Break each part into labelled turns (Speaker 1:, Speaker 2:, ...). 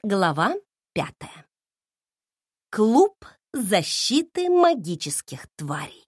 Speaker 1: Глава 5. Клуб защиты магических тварей.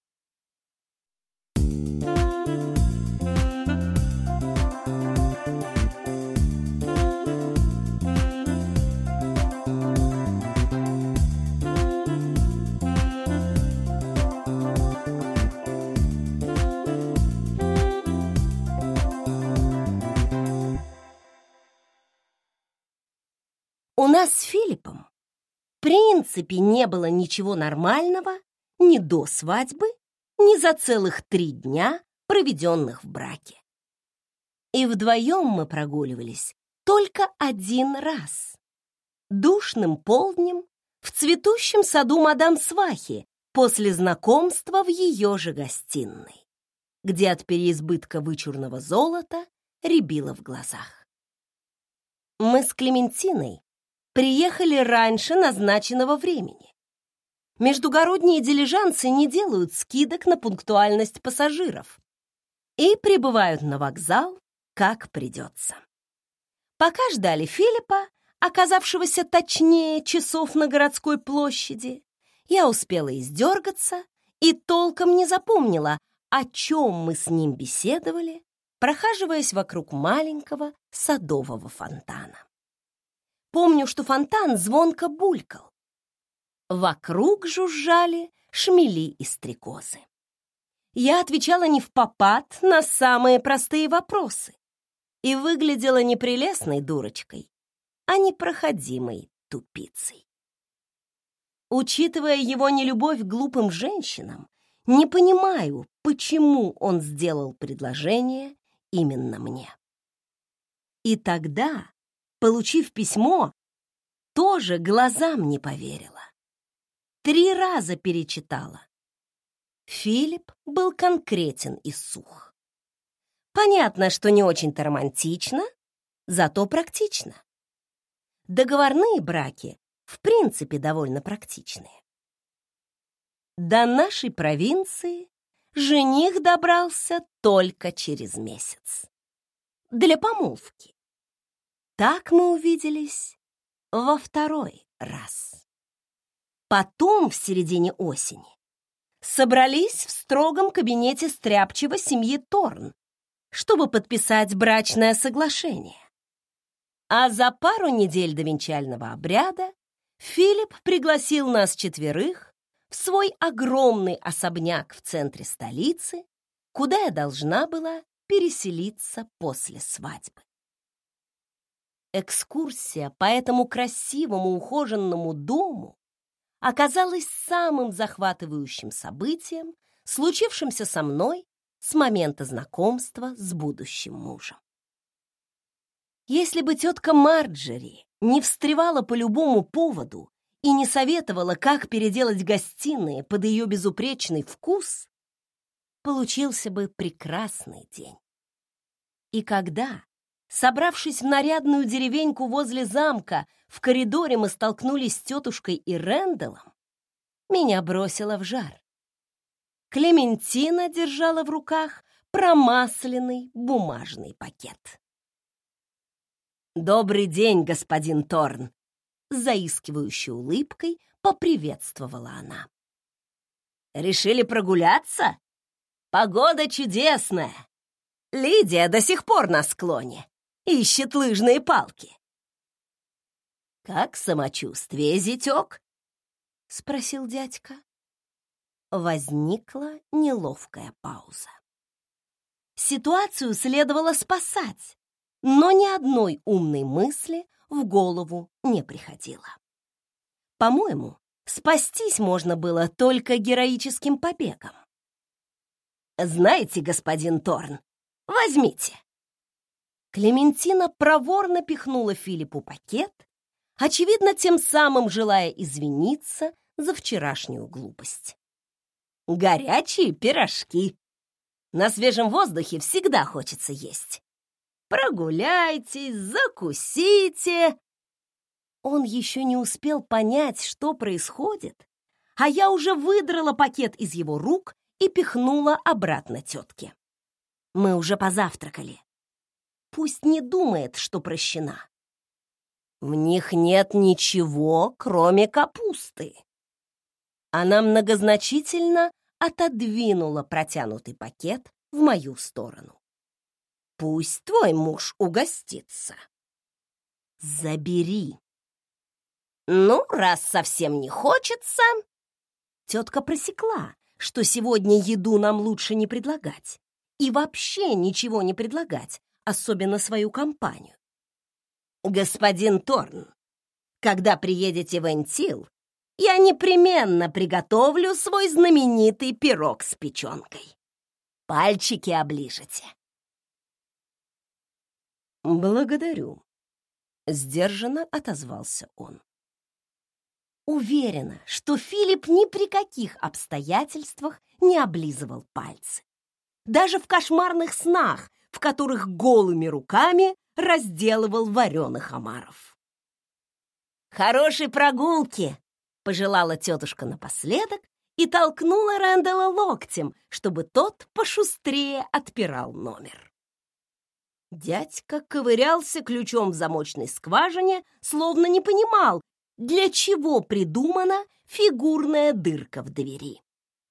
Speaker 1: У нас с Филиппом в принципе не было ничего нормального ни до свадьбы, ни за целых 3 дня, проведенных в браке. И вдвоем мы прогуливались только 1 раз. Душным полднем в цветущем саду мадам Свахи после знакомства в ее же гостиной, где от переизбытка вычурного золота рябило в глазах. Мы с Клементиной приехали раньше назначенного времени. Междугородние дилижансы не делают скидок на пунктуальность пассажиров и прибывают на вокзал, как придется. Пока ждали Филиппа, оказавшегося точнее часов на городской площади, я успела издергаться и толком не запомнила, о чем мы с ним беседовали, прохаживаясь вокруг маленького садового фонтана. Помню, что фонтан звонко булькал. Вокруг жужжали шмели и стрекозы. Я отвечала невпопад на самые простые вопросы и выглядела не прелестной дурочкой, а непроходимой тупицей. Учитывая его нелюбовь к глупым женщинам, не понимаю, почему он сделал предложение именно мне. И тогда, получив письмо, тоже глазам не поверила. 3 раза перечитала. Филипп был конкретен и сух. Понятно, что не очень-то романтично, зато практично. Договорные браки в принципе довольно практичные. До нашей провинции жених добрался только через месяц. Для помолвки. Так мы увиделись во 2-й раз. Потом, в середине осени, собрались в строгом кабинете стряпчего семьи Торн, чтобы подписать брачное соглашение. А за пару недель до венчального обряда Филипп пригласил нас 4 в свой огромный особняк в центре столицы, куда я должна была переселиться после свадьбы. Экскурсия по этому красивому ухоженному дому оказалась самым захватывающим событием, случившимся со мной с момента знакомства с будущим мужем. Если бы тетка Марджери не встревала по любому поводу и не советовала, как переделать гостиные под ее безупречный вкус, получился бы прекрасный день. И когда, собравшись в нарядную деревеньку возле замка, в коридоре мы столкнулись с тетушкой и Рэндаллом, меня бросило в жар. Клементина держала в руках промасленный бумажный пакет. «Добрый день, господин Торн!» С заискивающей улыбкой поприветствовала она. «Решили прогуляться? Погода чудесная! Лидия до сих пор на склоне, ищет лыжные палки». «Как самочувствие, зятёк?» — спросил дядька. Возникла неловкая пауза. Ситуацию следовало спасать, но ни одной умной мысли в голову не приходило. По-моему, спастись можно было только героическим побегом. «Знаете, господин Торн, возьмите». Клементина проворно пихнула Филиппу пакет, очевидно, тем самым желая извиниться за вчерашнюю глупость. «Горячие пирожки. На свежем воздухе всегда хочется есть. Прогуляйтесь, закусите». Он еще не успел понять, что происходит, а я уже выдрала пакет из его рук и пихнула обратно тетке. Мы уже позавтракали. Пусть не думает, что прощена. В них нет ничего, кроме капусты. Она многозначительно отодвинула протянутый пакет в мою сторону. Пусть твой муж угостится. Забери. Ну, раз совсем не хочется... Тетка просекла, что сегодня еду нам лучше не предлагать. И вообще ничего не предлагать, особенно свою компанию. Господин Торн, когда приедете в Энтил, я непременно приготовлю свой знаменитый пирог с печенкой. Пальчики оближете. Благодарю, сдержанно отозвался он. Уверена, что Филипп ни при каких обстоятельствах не облизывал пальцы. Даже в кошмарных снах, в которых голыми руками разделывал вареных омаров. «Хорошей прогулки!» — пожелала тетушка напоследок и толкнула Рэндалла локтем, чтобы тот пошустрее отпирал номер. Дядька ковырялся ключом в замочной скважине, словно не понимал, для чего придумана фигурная дырка в двери.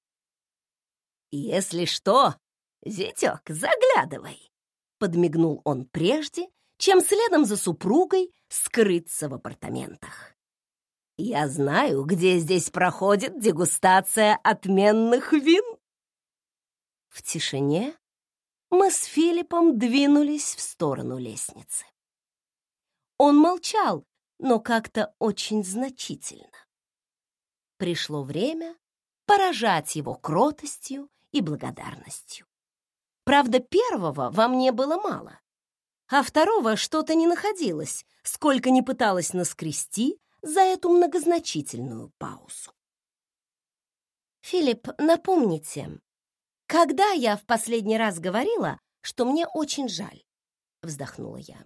Speaker 1: «Если что, зятек, заглядывай!» — подмигнул он прежде, чем следом за супругой скрыться в апартаментах. «Я знаю, где здесь проходит дегустация отменных вин». В тишине мы с Филиппом двинулись в сторону лестницы. Он молчал, но как-то очень значительно. Пришло время поражать его кротостью и благодарностью. Правда, первого во мне было мало, а второго что-то не находилось, сколько ни пыталась наскрести за эту многозначительную паузу. «Филипп, напомните, когда я в последний раз говорила, что мне очень жаль?» — вздохнула я.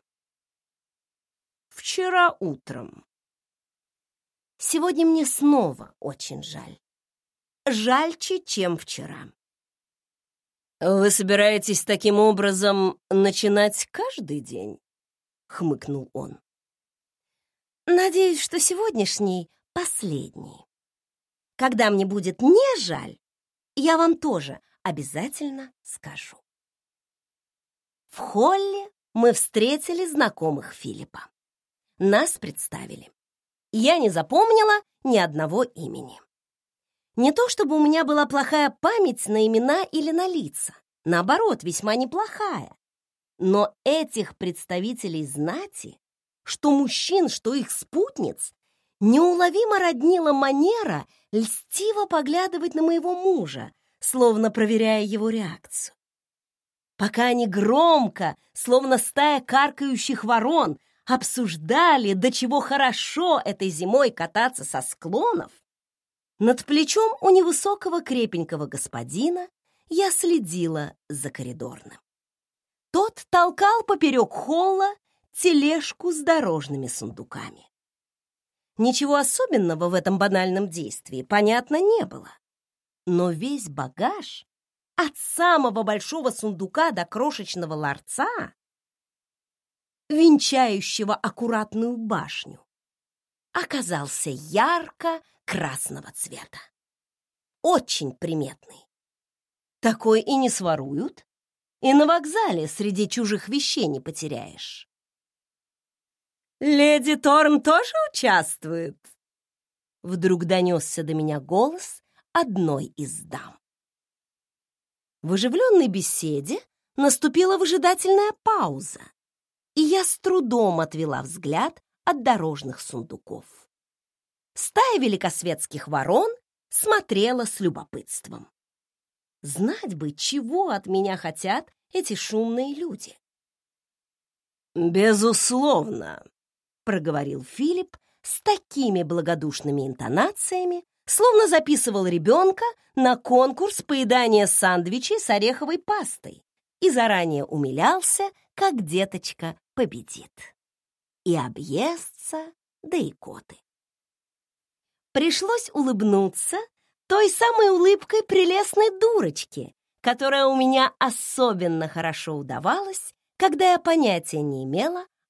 Speaker 1: «Вчера утром. Сегодня мне снова очень жаль. Жальче, чем вчера». «Вы собираетесь таким образом начинать каждый день?» — хмыкнул он. «Надеюсь, что сегодняшний последний. Когда мне будет не жаль, я вам тоже обязательно скажу». В холле мы встретили знакомых Филиппа. Нас представили. Я не запомнила ни одного имени. Не то чтобы у меня была плохая память на имена или на лица. Наоборот, весьма неплохая. Но этих представителей знати, что мужчин, что их спутниц, неуловимо роднила манера льстиво поглядывать на моего мужа, словно проверяя его реакцию. Пока они громко, словно стая каркающих ворон, обсуждали, до чего хорошо этой зимой кататься со склонов, над плечом у невысокого крепенького господина я следила за коридорным. Тот толкал поперек холла тележку с дорожными сундуками. Ничего особенного в этом банальном действии, понятно, не было. Но весь багаж, от самого большого сундука до крошечного ларца, венчающего аккуратную башню, оказался ярко-красного цвета. Очень приметный. Такой и не своруют, и на вокзале среди чужих вещей не потеряешь. «Леди Торн тоже участвует?» Вдруг донесся до меня голос одной из дам. В оживленной беседе наступила выжидательная пауза, и я с трудом отвела взгляд от дорожных сундуков. Стая великосветских ворон смотрела с любопытством. Знать бы, чего от меня хотят эти шумные люди. «Безусловно», — проговорил Филипп с такими благодушными интонациями, словно записывал ребенка на конкурс поедания сандвичей с ореховой пастой и заранее умилялся, как деточка победит. И объестся до икоты. Пришлось улыбнуться той самой улыбкой прелестной дурочки, которая у меня особенно хорошо удавалась, когда я понятия не имела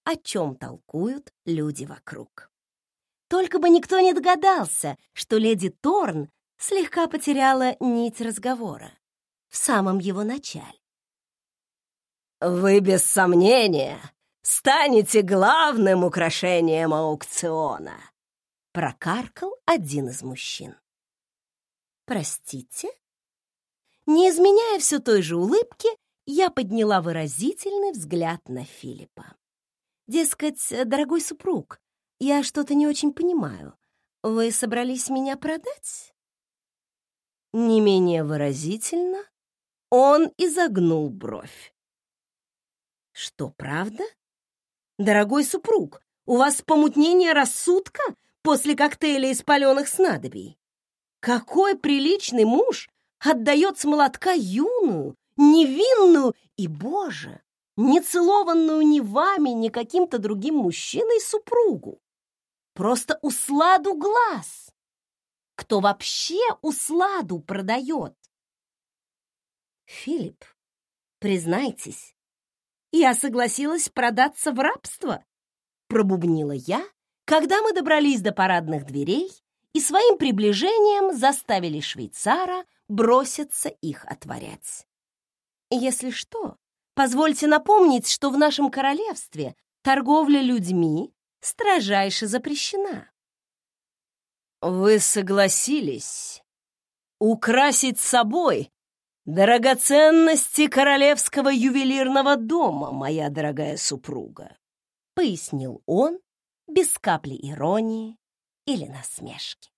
Speaker 1: о чем толкуют люди вокруг. Только бы никто не догадался, что леди Торн слегка потеряла нить разговора в самом его начале. «Вы, без сомнения, станете главным украшением аукциона», — прокаркал один из мужчин. «Простите?» Не изменяя все той же улыбки, я подняла выразительный взгляд на Филиппа. Дескать, дорогой супруг, я что-то не очень понимаю. Вы собрались меня продать? Не менее выразительно он изогнул бровь. Что, правда? Дорогой супруг, у вас помутнение рассудка после коктейля из палёных снадобий? Какой приличный муж отдает с молотка юную, невинную и, боже, не целованную ни вами, ни каким-то другим мужчиной супругу? Просто усладу глаз. Кто вообще усладу продает? Филипп, признайтесь, я согласилась продаться в рабство, пробубнила я, когда мы добрались до парадных дверей и своим приближением заставили швейцара броситься их отворять. Если что, позвольте напомнить, что в нашем королевстве торговля людьми строжайше запрещена. Вы согласились украсить собой драгоценности королевского ювелирного дома, моя дорогая супруга, пояснил он без капли иронии или насмешки.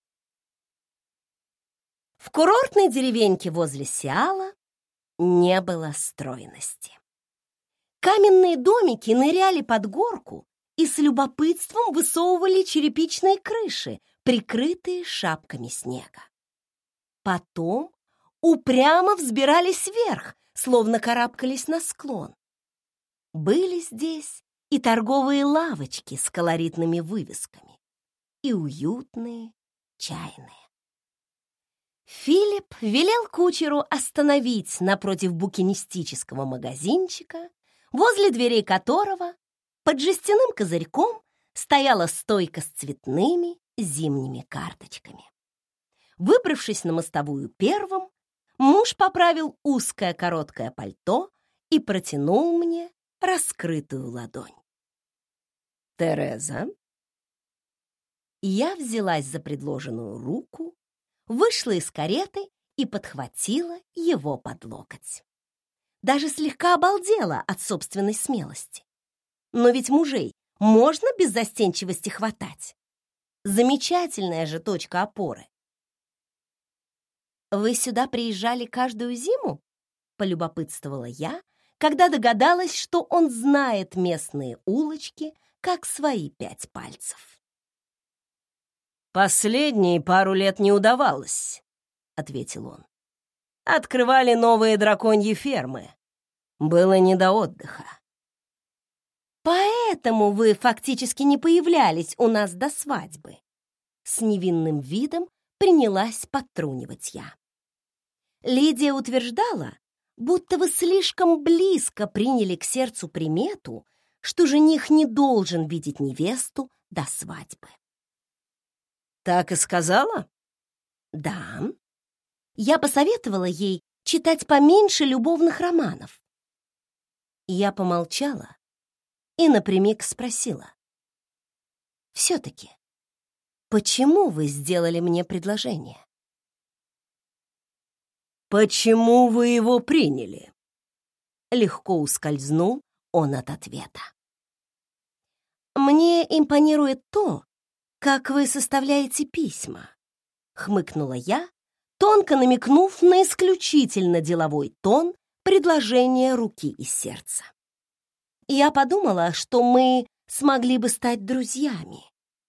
Speaker 1: В курортной деревеньке возле Сиала не было стройности. Каменные домики ныряли под горку и с любопытством высовывали черепичные крыши, прикрытые шапками снега. Потом упрямо взбирались вверх, словно карабкались на склон. Были здесь и торговые лавочки с колоритными вывесками, и уютные чайные. Филипп велел кучеру остановить напротив букинистического магазинчика, возле дверей которого под жестяным козырьком стояла стойка с цветными зимними карточками. Выбравшись на мостовую первым, муж поправил узкое короткое пальто и протянул мне раскрытую ладонь. «Тереза?» Я взялась за предложенную руку, вышла из кареты и подхватила его под локоть. Даже слегка обалдела от собственной смелости. Но ведь мужей можно без застенчивости хватать. Замечательная же точка опоры. «Вы сюда приезжали каждую зиму?» — полюбопытствовала я, когда догадалась, что он знает местные улочки, как свои 5 пальцев. «Последние пару лет не удавалось», — ответил он. «Открывали новые драконьи фермы. Было не до отдыха». «Поэтому вы фактически не появлялись у нас до свадьбы», — с невинным видом принялась подтрунивать я. Лидия утверждала, будто вы слишком близко приняли к сердцу примету, что жених не должен видеть невесту до свадьбы. «Так и сказала?» «Да. Я посоветовала ей читать поменьше любовных романов». Я помолчала и напрямик спросила. «Все-таки, почему вы сделали мне предложение?» «Почему вы его приняли?» Легко ускользнул он от ответа. «Мне импонирует то, как вы составляете письма», — хмыкнула я, тонко намекнув на исключительно деловой тон предложения руки и сердца. Я подумала, что мы смогли бы стать друзьями.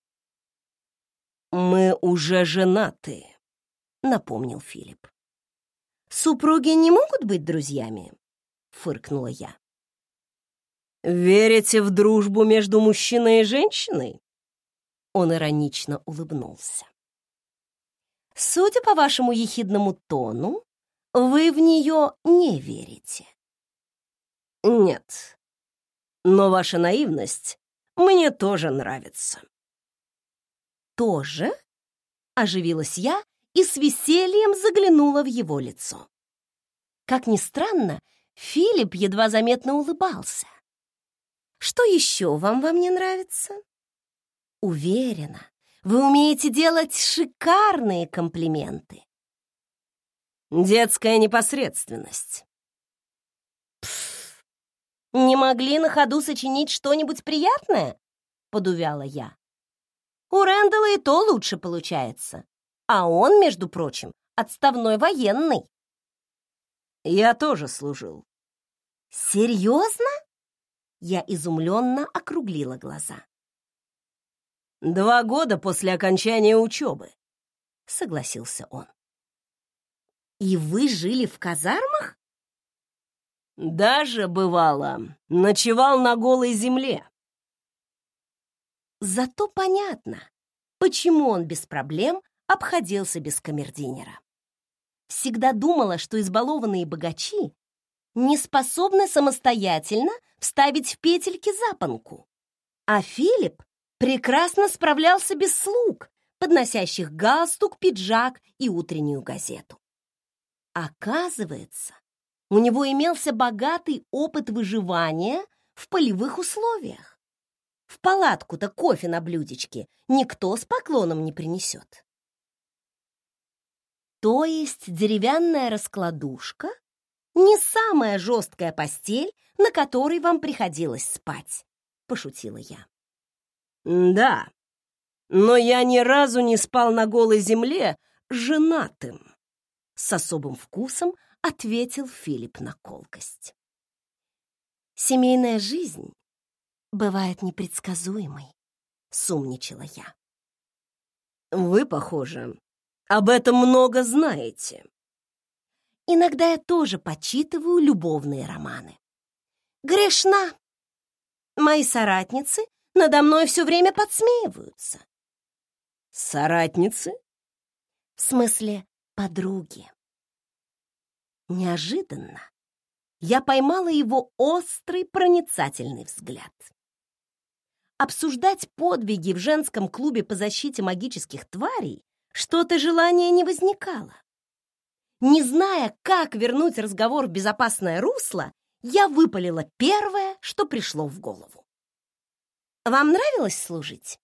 Speaker 1: «Мы уже женаты», — напомнил Филипп. «Супруги не могут быть друзьями?» — фыркнула я. «Верите в дружбу между мужчиной и женщиной?» Он иронично улыбнулся. «Судя по вашему ехидному тону, вы в нее не верите». «Нет, но ваша наивность мне тоже нравится». «Тоже?» — оживилась я и с весельем заглянула в его лицо. Как ни странно, Филипп едва заметно улыбался. «Что еще вам во мне нравится?» «Уверена, вы умеете делать шикарные комплименты». «Детская непосредственность». «Пф, не могли на ходу сочинить что-нибудь приятное?» — подувяла я. «У Рэндалла и то лучше получается. А он, между прочим, отставной военный». «Я тоже служил». «Серьезно?» Я изумленно округлила глаза. 2 года после окончания учебы», — согласился он. «И вы жили в казармах?» «Даже, бывало, ночевал на голой земле». Зато понятно, почему он без проблем обходился без камердинера. Всегда думала, что избалованные богачи не способны самостоятельно вставить в петельки запонку. А Филипп прекрасно справлялся без слуг, подносящих галстук, пиджак и утреннюю газету. Оказывается, у него имелся богатый опыт выживания в полевых условиях. В палатку-то кофе на блюдечке никто с поклоном не принесет. То есть деревянная раскладушка не самая жесткая постель, на которой вам приходилось спать, пошутила я. Да, но я ни разу не спал на голой земле женатым, с особым вкусом ответил Филипп на колкость. Семейная жизнь бывает непредсказуемой, сумничала я. Вы, похоже, об этом много знаете. Иногда я тоже почитываю любовные романы. Грешна. Мои соратницы надо мной все время подсмеиваются. Соратницы? В смысле, подруги. Неожиданно я поймала его острый, проницательный взгляд. Обсуждать подвиги в женском клубе по защите магических тварей что-то желания не возникало. Не зная, как вернуть разговор в безопасное русло, я выпалила первое, что пришло в голову. «Вам нравилось служить?»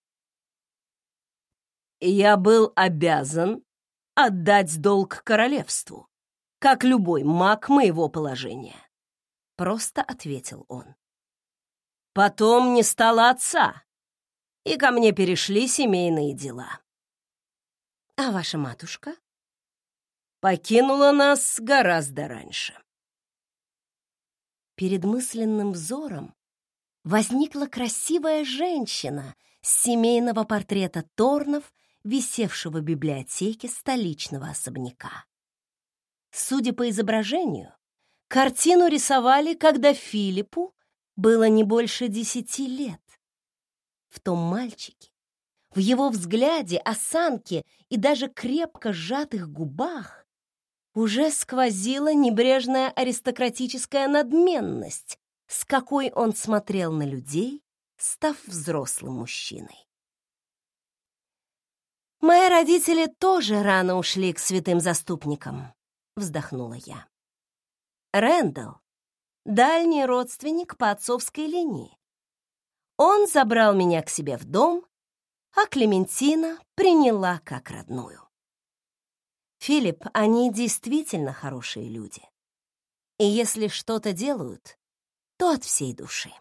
Speaker 1: «Я был обязан отдать долг королевству, как любой маг моего положения», — просто ответил он. «Потом не стало отца, и ко мне перешли семейные дела». «А ваша матушка?» «Покинула нас гораздо раньше». Перед мысленным взором возникла красивая женщина с семейного портрета Торнов, висевшего в библиотеке столичного особняка. Судя по изображению, картину рисовали, когда Филиппу было не больше 10 лет. В том мальчике, в его взгляде, осанке и даже крепко сжатых губах уже сквозила небрежная аристократическая надменность, с какой он смотрел на людей, став взрослым мужчиной. «Мои родители тоже рано ушли к святым заступникам», — вздохнула я. «Рэндалл — дальний родственник по отцовской линии. Он забрал меня к себе в дом, а Клементина приняла как родную. Филипп, они действительно хорошие люди. И если что-то делают, то от всей души».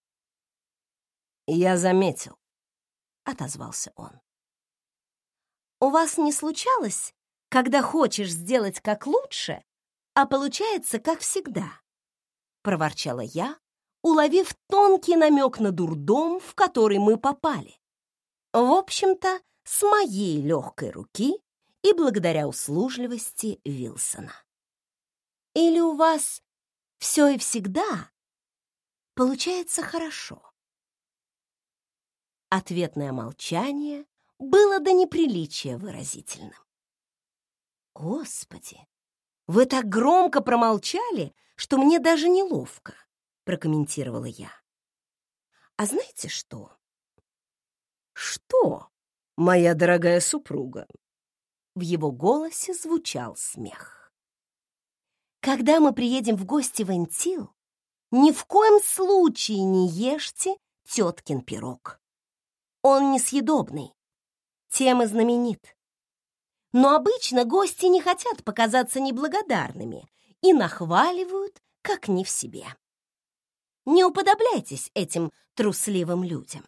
Speaker 1: «Я заметил», — отозвался он. «У вас не случалось, когда хочешь сделать как лучше, а получается как всегда?» — проворчала я, уловив тонкий намек на дурдом, в который мы попали. В общем-то, с моей легкой руки и благодаря услужливости Вилсона. Или у вас все и всегда получается хорошо? Ответное молчание было до неприличия выразительным. «Господи, вы так громко промолчали, что мне даже неловко», — прокомментировала я. «А знаете что? «Что, моя дорогая супруга?» В его голосе звучал смех. «Когда мы приедем в гости в Энтил, ни в коем случае не ешьте теткин пирог. Он несъедобный, тем и знаменит. Но обычно гости не хотят показаться неблагодарными и нахваливают, как не в себе. Не уподобляйтесь этим трусливым людям».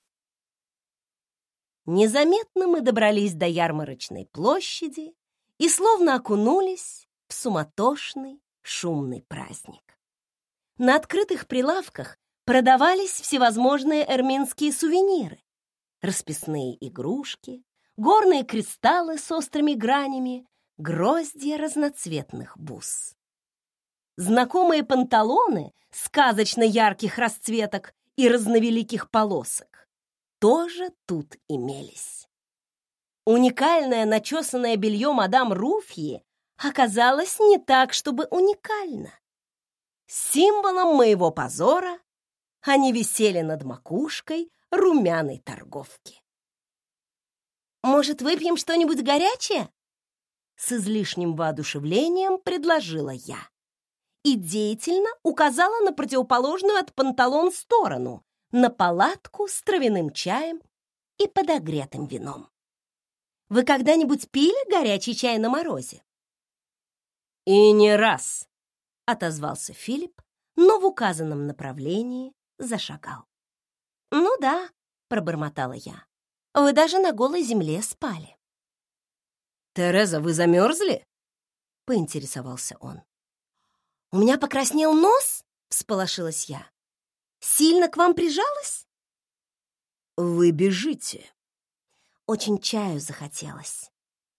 Speaker 1: Незаметно мы добрались до ярмарочной площади и словно окунулись в суматошный, шумный праздник. На открытых прилавках продавались всевозможные эрминские сувениры, расписные игрушки, горные кристаллы с острыми гранями, гроздья разноцветных бус. Знакомые панталоны сказочно ярких расцветок и разновеликих полосок тоже тут имелись. Уникальное начесанное белье мадам Руфьи оказалось не так, чтобы уникально. Символом моего позора они висели над макушкой румяной торговки. «Может, выпьем что-нибудь горячее?» С излишним воодушевлением предложила я и деятельно указала на противоположную от панталон сторону, на палатку с травяным чаем и подогретым вином. «Вы когда-нибудь пили горячий чай на морозе?» «И не раз», — отозвался Филипп, но в указанном направлении зашагал. «Ну да», — пробормотала я, — «вы даже на голой земле спали». «Тереза, вы замерзли?» — поинтересовался он. «У меня покраснел нос?» — всполошилась я. «Сильно к вам прижалась?» «Вы бежите». Очень чаю захотелось.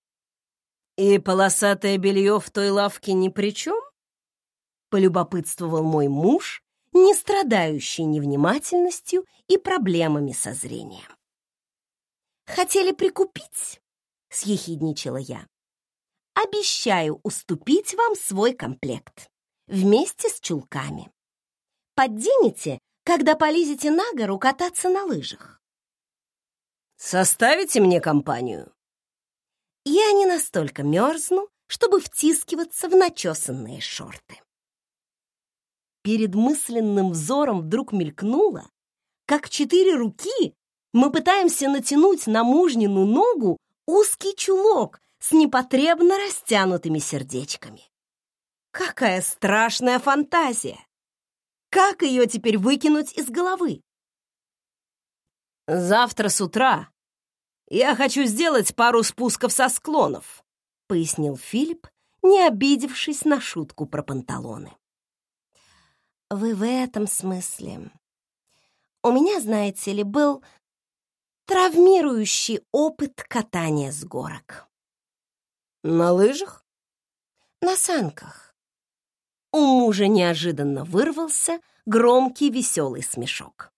Speaker 1: «И полосатое белье в той лавке ни при чем?» — полюбопытствовал мой муж, не страдающий невнимательностью и проблемами со зрением. «Хотели прикупить?» — съехидничала я. «Обещаю уступить вам свой комплект вместе с чулками. Подденете, когда полезете на гору кататься на лыжах». «Составите мне компанию?» Я не настолько мерзну, чтобы втискиваться в начесанные шорты. Перед мысленным взором вдруг мелькнуло, как 4 руки мы пытаемся натянуть на мужнину ногу узкий чулок с непотребно растянутыми сердечками. Какая страшная фантазия! Как ее теперь выкинуть из головы? «Завтра с утра я хочу сделать пару спусков со склонов», — пояснил Филипп, не обидевшись на шутку про панталоны. «Вы в этом смысле. У меня, знаете ли, был травмирующий опыт катания с горок». «На лыжах?» «На санках». У мужа неожиданно вырвался громкий веселый смешок.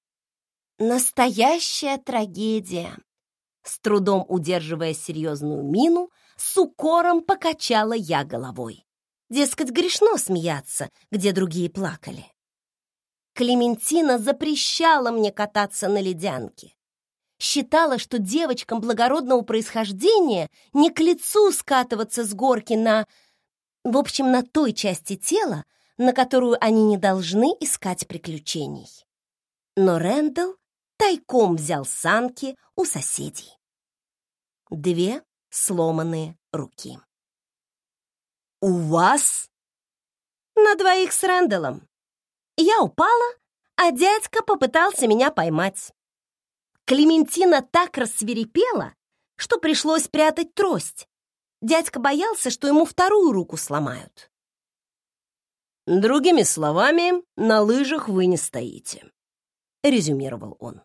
Speaker 1: «Настоящая трагедия!» С трудом удерживая серьезную мину, с укором покачала я головой. Дескать, грешно смеяться, где другие плакали. Клементина запрещала мне кататься на ледянке. Считала, что девочкам благородного происхождения не к лицу скатываться с горки в общем, на той части тела, на которую они не должны искать приключений. Но Рэндалл тайком взял санки у соседей. 2 сломанные руки. «У вас?» «На 2 с Рэндаллом. Я упала, а дядька попытался меня поймать. Клементина так рассвирепела, что пришлось прятать трость. Дядька боялся, что ему 2 руку сломают». «Другими словами, на лыжах вы не стоите», — резюмировал он.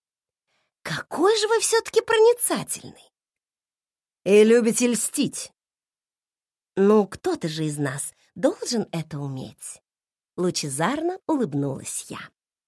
Speaker 1: «Какой же вы все-таки проницательный!» «И любите льстить». «Ну, кто-то же из нас должен это уметь», — лучезарно улыбнулась я.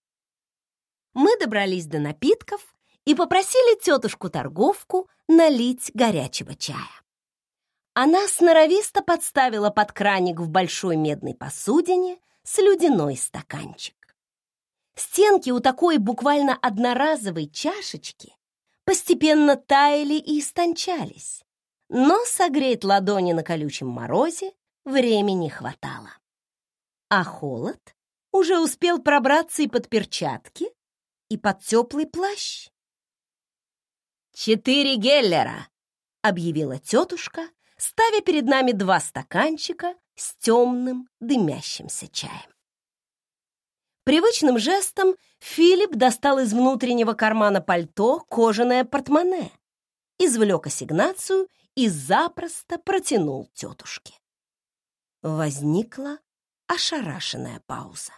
Speaker 1: Мы добрались до напитков и попросили тетушку-торговку налить горячего чая. Она сноровисто подставила под краник в большой медной посудине слюдяной стаканчик. Стенки у такой буквально одноразовой чашечки постепенно таяли и истончались, но согреть ладони на колючем морозе времени хватало. А холод уже успел пробраться и под перчатки, и под теплый плащ. 4 геллера!» — объявила тетушка, ставя перед нами 2 стаканчика с темным дымящимся чаем. Привычным жестом Филипп достал из внутреннего кармана пальто кожаное портмоне, извлек ассигнацию и запросто протянул тетушке. Возникла ошарашенная пауза.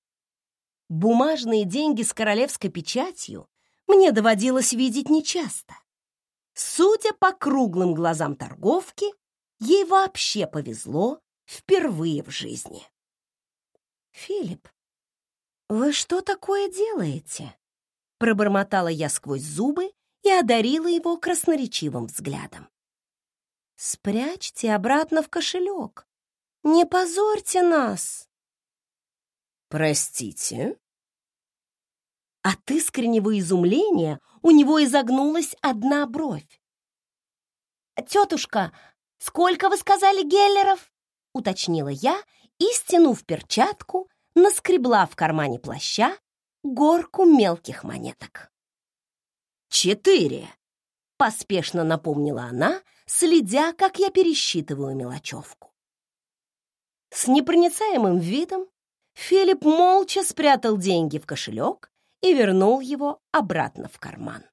Speaker 1: Бумажные деньги с королевской печатью мне доводилось видеть нечасто. Судя по круглым глазам торговки, ей вообще повезло впервые в жизни. «Филипп, вы что такое делаете?» Пробормотала я сквозь зубы и одарила его красноречивым взглядом. «Спрячьте обратно в кошелек. Не позорьте нас!»
Speaker 2: «Простите?»
Speaker 1: От искреннего изумления у него изогнулась одна бровь. «Тетушка, сколько вы сказали геллеров?» — уточнила я и, стянув перчатку, наскребла в кармане плаща горку мелких монеток.
Speaker 2: 4!»
Speaker 1: — поспешно напомнила она, следя, как я пересчитываю мелочевку. С непроницаемым видом Филипп молча спрятал деньги в кошелек и вернул его обратно в карман.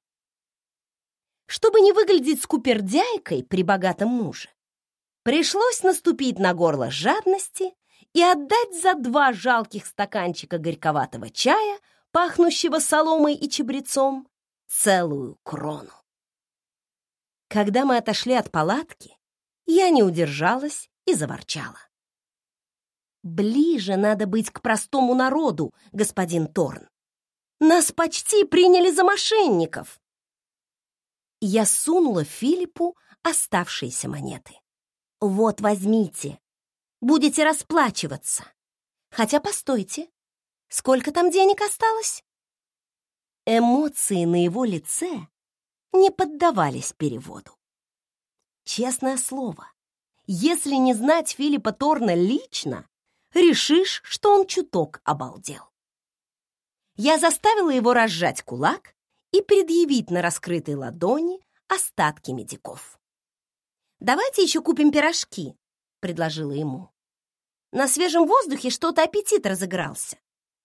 Speaker 1: Чтобы не выглядеть скупердяйкой при богатом муже, пришлось наступить на горло жадности и отдать за 2 жалких стаканчика горьковатого чая, пахнущего соломой и чабрецом, целую крону. Когда мы отошли от палатки, я не удержалась и заворчала. «Ближе надо быть к простому народу, господин Торн. Нас почти приняли за мошенников!» Я сунула Филиппу оставшиеся монеты. «Вот, возьмите. Будете расплачиваться. Хотя, постойте, сколько там денег осталось?» Эмоции на его лице не поддавались переводу. Честное слово, если не знать Филиппа Торна лично, решишь, что он чуток обалдел. Я заставила его разжать кулак и предъявить на раскрытой ладони остатки медиков. «Давайте еще купим пирожки», — предложила ему. «На свежем воздухе что-то аппетит разыгрался».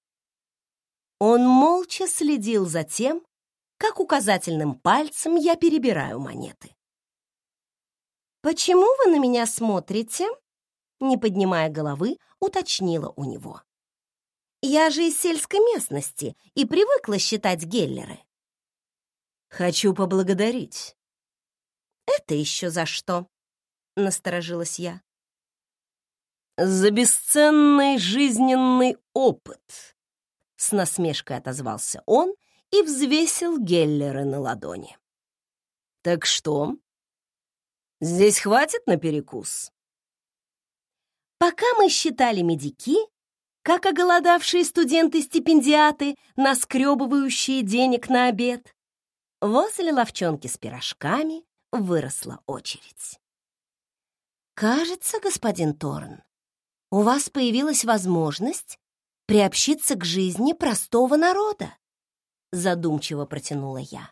Speaker 1: Он молча следил за тем, как указательным пальцем я перебираю монеты. «Почему вы на меня смотрите?» Не поднимая головы, уточнила у него. «Я же из сельской местности и привыкла считать геллеры».
Speaker 2: «Хочу поблагодарить».
Speaker 1: «Это еще за что?» — насторожилась я.
Speaker 2: «За бесценный жизненный опыт», — с насмешкой отозвался он и взвесил геллеры на ладони. «Так что? Здесь хватит на перекус?»
Speaker 1: Пока мы считали медики, как оголодавшие студенты-стипендиаты, наскребывающие денег на обед, возле лавчонки с пирожками выросла очередь. «Кажется, господин Торн, у вас появилась возможность приобщиться к жизни простого народа», задумчиво протянула я.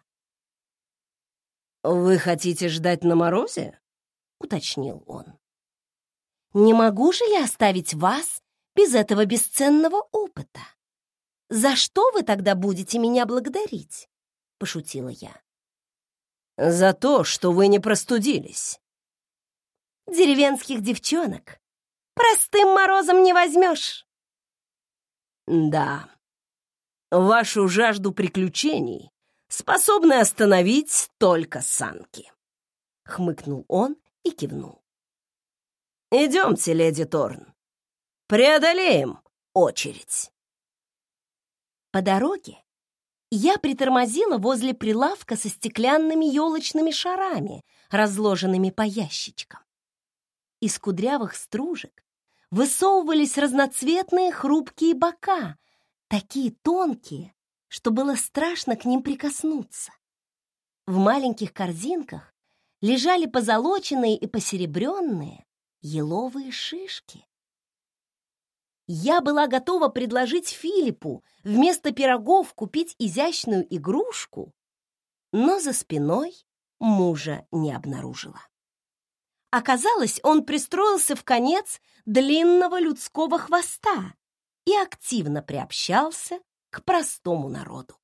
Speaker 2: «Вы хотите ждать на морозе?»
Speaker 1: — уточнил он. «Не могу же я оставить вас без этого бесценного опыта? За что вы тогда будете меня благодарить?» — пошутила я.
Speaker 2: «За то, что вы не простудились».
Speaker 1: «Деревенских девчонок простым морозом не возьмешь».
Speaker 2: «Да, вашу жажду приключений способны остановить только санки», — хмыкнул он и кивнул. «Идемте, леди Торн, преодолеем очередь».
Speaker 1: По дороге я притормозила возле прилавка со стеклянными елочными шарами, разложенными по ящичкам. Из кудрявых стружек высовывались разноцветные хрупкие бока, такие тонкие, что было страшно к ним прикоснуться. В маленьких корзинках лежали позолоченные и посеребренные еловые шишки. Я была готова предложить Филиппу вместо пирогов купить изящную игрушку, но за спиной мужа не обнаружила. Оказалось, он пристроился в конец длинного людского хвоста и активно приобщался к простому народу.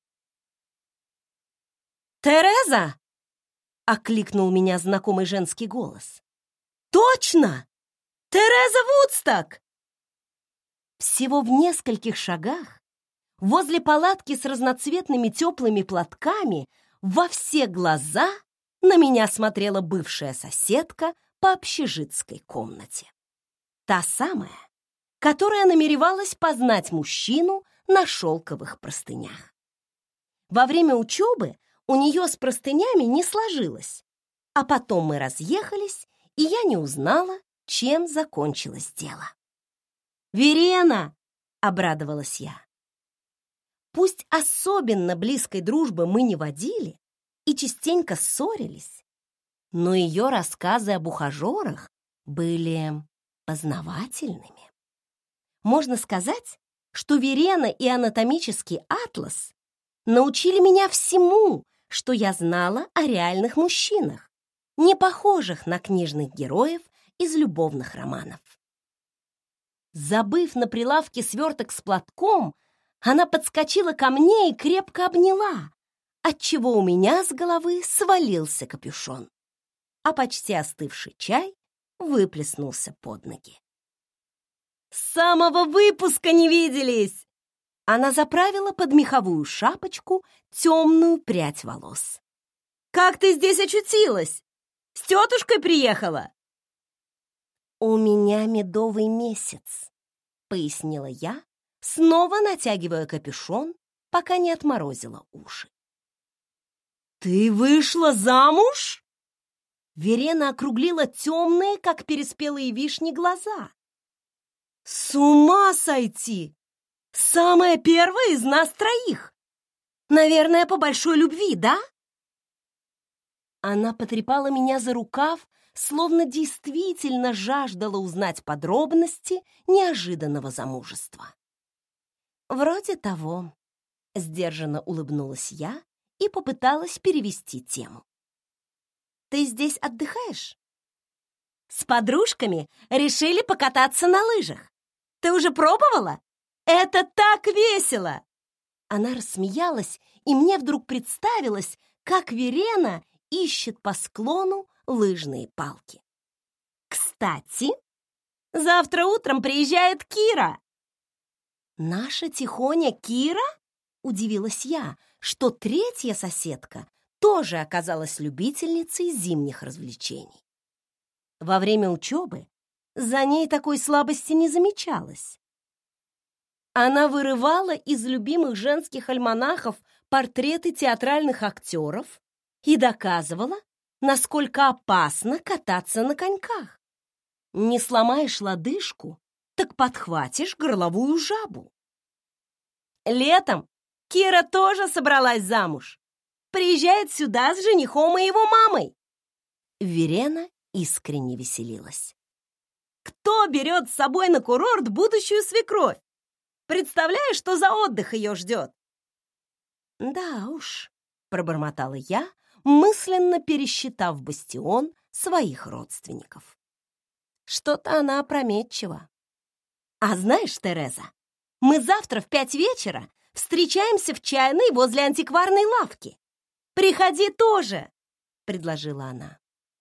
Speaker 1: «Тереза!» — окликнул меня знакомый женский голос. «Точно! Тереза Вудсток!» Всего в нескольких шагах, возле палатки с разноцветными теплыми платками, во все глаза на меня смотрела бывшая соседка по общежитской комнате. Та самая, которая намеревалась познать мужчину на шелковых простынях. Во время учебы у нее с простынями не сложилось, а потом мы разъехались, и я не узнала, чем закончилось дело. «Верена!» — обрадовалась я. Пусть особенно близкой дружбы мы не водили и частенько ссорились, но ее рассказы об ухажерах были познавательными. Можно сказать, что Верена и анатомический атлас научили меня всему, что я знала о реальных мужчинах, не похожих на книжных героев из любовных романов. Забыв на прилавке сверток с платком, она подскочила ко мне и крепко обняла, отчего у меня с головы свалился капюшон, а почти остывший чай выплеснулся под ноги. «С самого выпуска не виделись!» Она заправила под меховую шапочку темную прядь волос. «Как ты здесь очутилась? С тетушкой приехала?» «У меня медовый месяц», — пояснила я, снова натягивая капюшон, пока не отморозила уши. «Ты вышла замуж?» Верена округлила темные, как переспелые вишни, глаза. «С ума сойти! Самая первая из нас троих! Наверное, по большой любви, да?» Она потрепала меня за рукав, словно действительно жаждала узнать подробности неожиданного замужества. «Вроде того», — сдержанно улыбнулась я и попыталась перевести тему. «Ты здесь отдыхаешь?» «С подружками решили покататься на лыжах. Ты уже пробовала? Это так весело!» Она рассмеялась, и мне вдруг представилось, как Верена ищет по склону лыжные палки. «Кстати, завтра утром приезжает Кира!» «Наша тихоня Кира?» — удивилась я, что третья соседка тоже оказалась любительницей зимних развлечений. Во время учебы за ней такой слабости не замечалось. Она вырывала из любимых женских альманахов портреты театральных актеров и доказывала, насколько опасно кататься на коньках. Не сломаешь лодыжку, так подхватишь горловую жабу. Летом Кира тоже собралась замуж. Приезжает сюда с женихом и его мамой. Верена искренне веселилась. Кто берет с собой на курорт будущую свекровь? Представляешь, что за отдых ее ждет? Да уж, пробормотала я, мысленно пересчитав бастион своих родственников. Что-то она опрометчива. А знаешь, Тереза, мы завтра в 5 вечера встречаемся в чайной возле антикварной лавки. Приходи тоже, предложила она.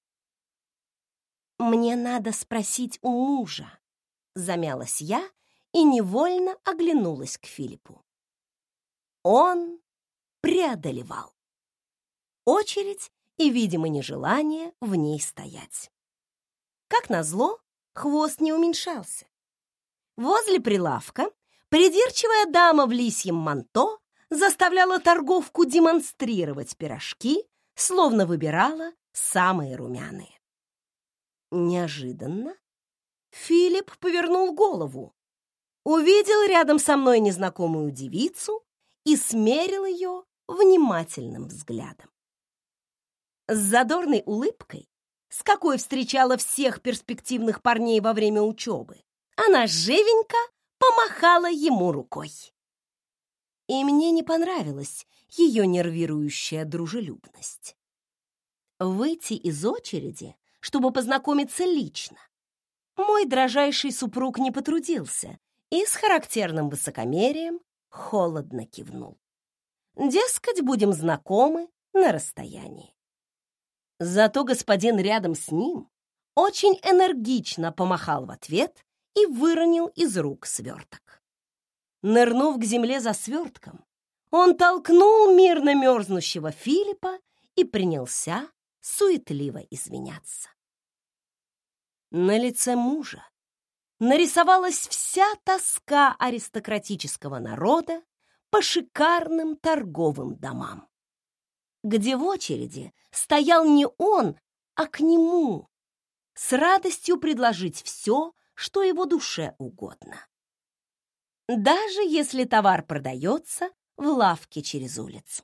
Speaker 1: Мне надо спросить у мужа, замялась я и невольно оглянулась к Филиппу. Он преодолевал очередь и, видимо, нежелание в ней стоять. Как назло, хвост не уменьшался. Возле прилавка придирчивая дама в лисьем манто заставляла торговку демонстрировать пирожки, словно выбирала самые румяные. Неожиданно Филипп повернул голову, увидел рядом со мной незнакомую девицу и смерил ее внимательным взглядом. С задорной улыбкой, с какой встречала всех перспективных парней во время учебы, она живенько помахала ему рукой. И мне не понравилась ее нервирующая дружелюбность. Выйти из очереди, чтобы познакомиться лично, мой дрожайший супруг не потрудился и с характерным высокомерием холодно кивнул. Дескать, будем знакомы на расстоянии. Зато господин рядом с ним очень энергично помахал в ответ и выронил из рук сверток. Нырнув к земле за свертком, он толкнул мирно мерзнущего Филиппа и принялся суетливо извиняться. На лице мужа нарисовалась вся тоска аристократического народа по шикарным торговым домам, где в очереди стоял не он, а к нему, с радостью предложить все, что его душе угодно. Даже если товар продается в лавке через улицу.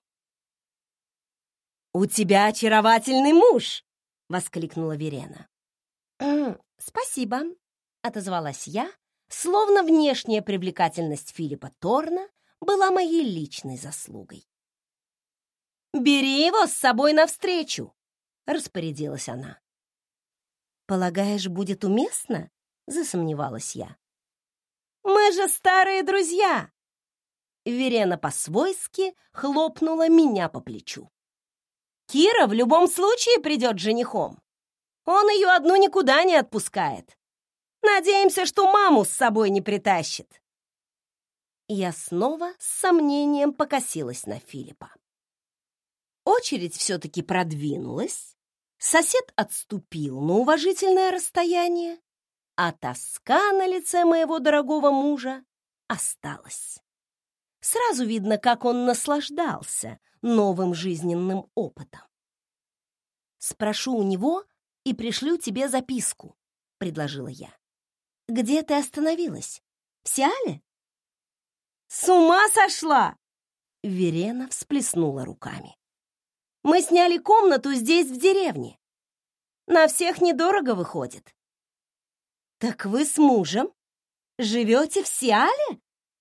Speaker 1: «У тебя очаровательный муж!» — воскликнула Верена. «Спасибо», — отозвалась я, словно внешняя привлекательность Филиппа Торна была моей личной заслугой. «Бери его с собой навстречу!» — распорядилась она. «Полагаешь, будет уместно?» — засомневалась я. «Мы же старые друзья!» Верена по-свойски хлопнула меня по плечу. «Кира в любом случае придет с женихом. Он ее одну никуда не отпускает. Надеемся, что маму с собой не притащит». Я снова с сомнением покосилась на Филиппа. Очередь все-таки продвинулась, сосед отступил на уважительное расстояние, а тоска на лице моего дорогого мужа осталась. Сразу видно, как он наслаждался новым жизненным опытом. «Спрошу у него и пришлю тебе записку», — предложила я. «Где ты остановилась? В Сиале?» «С ума сошла!» — Верена всплеснула руками. «Мы сняли комнату здесь, в деревне. На всех недорого выходит». «Так вы с мужем живете в Сиале?»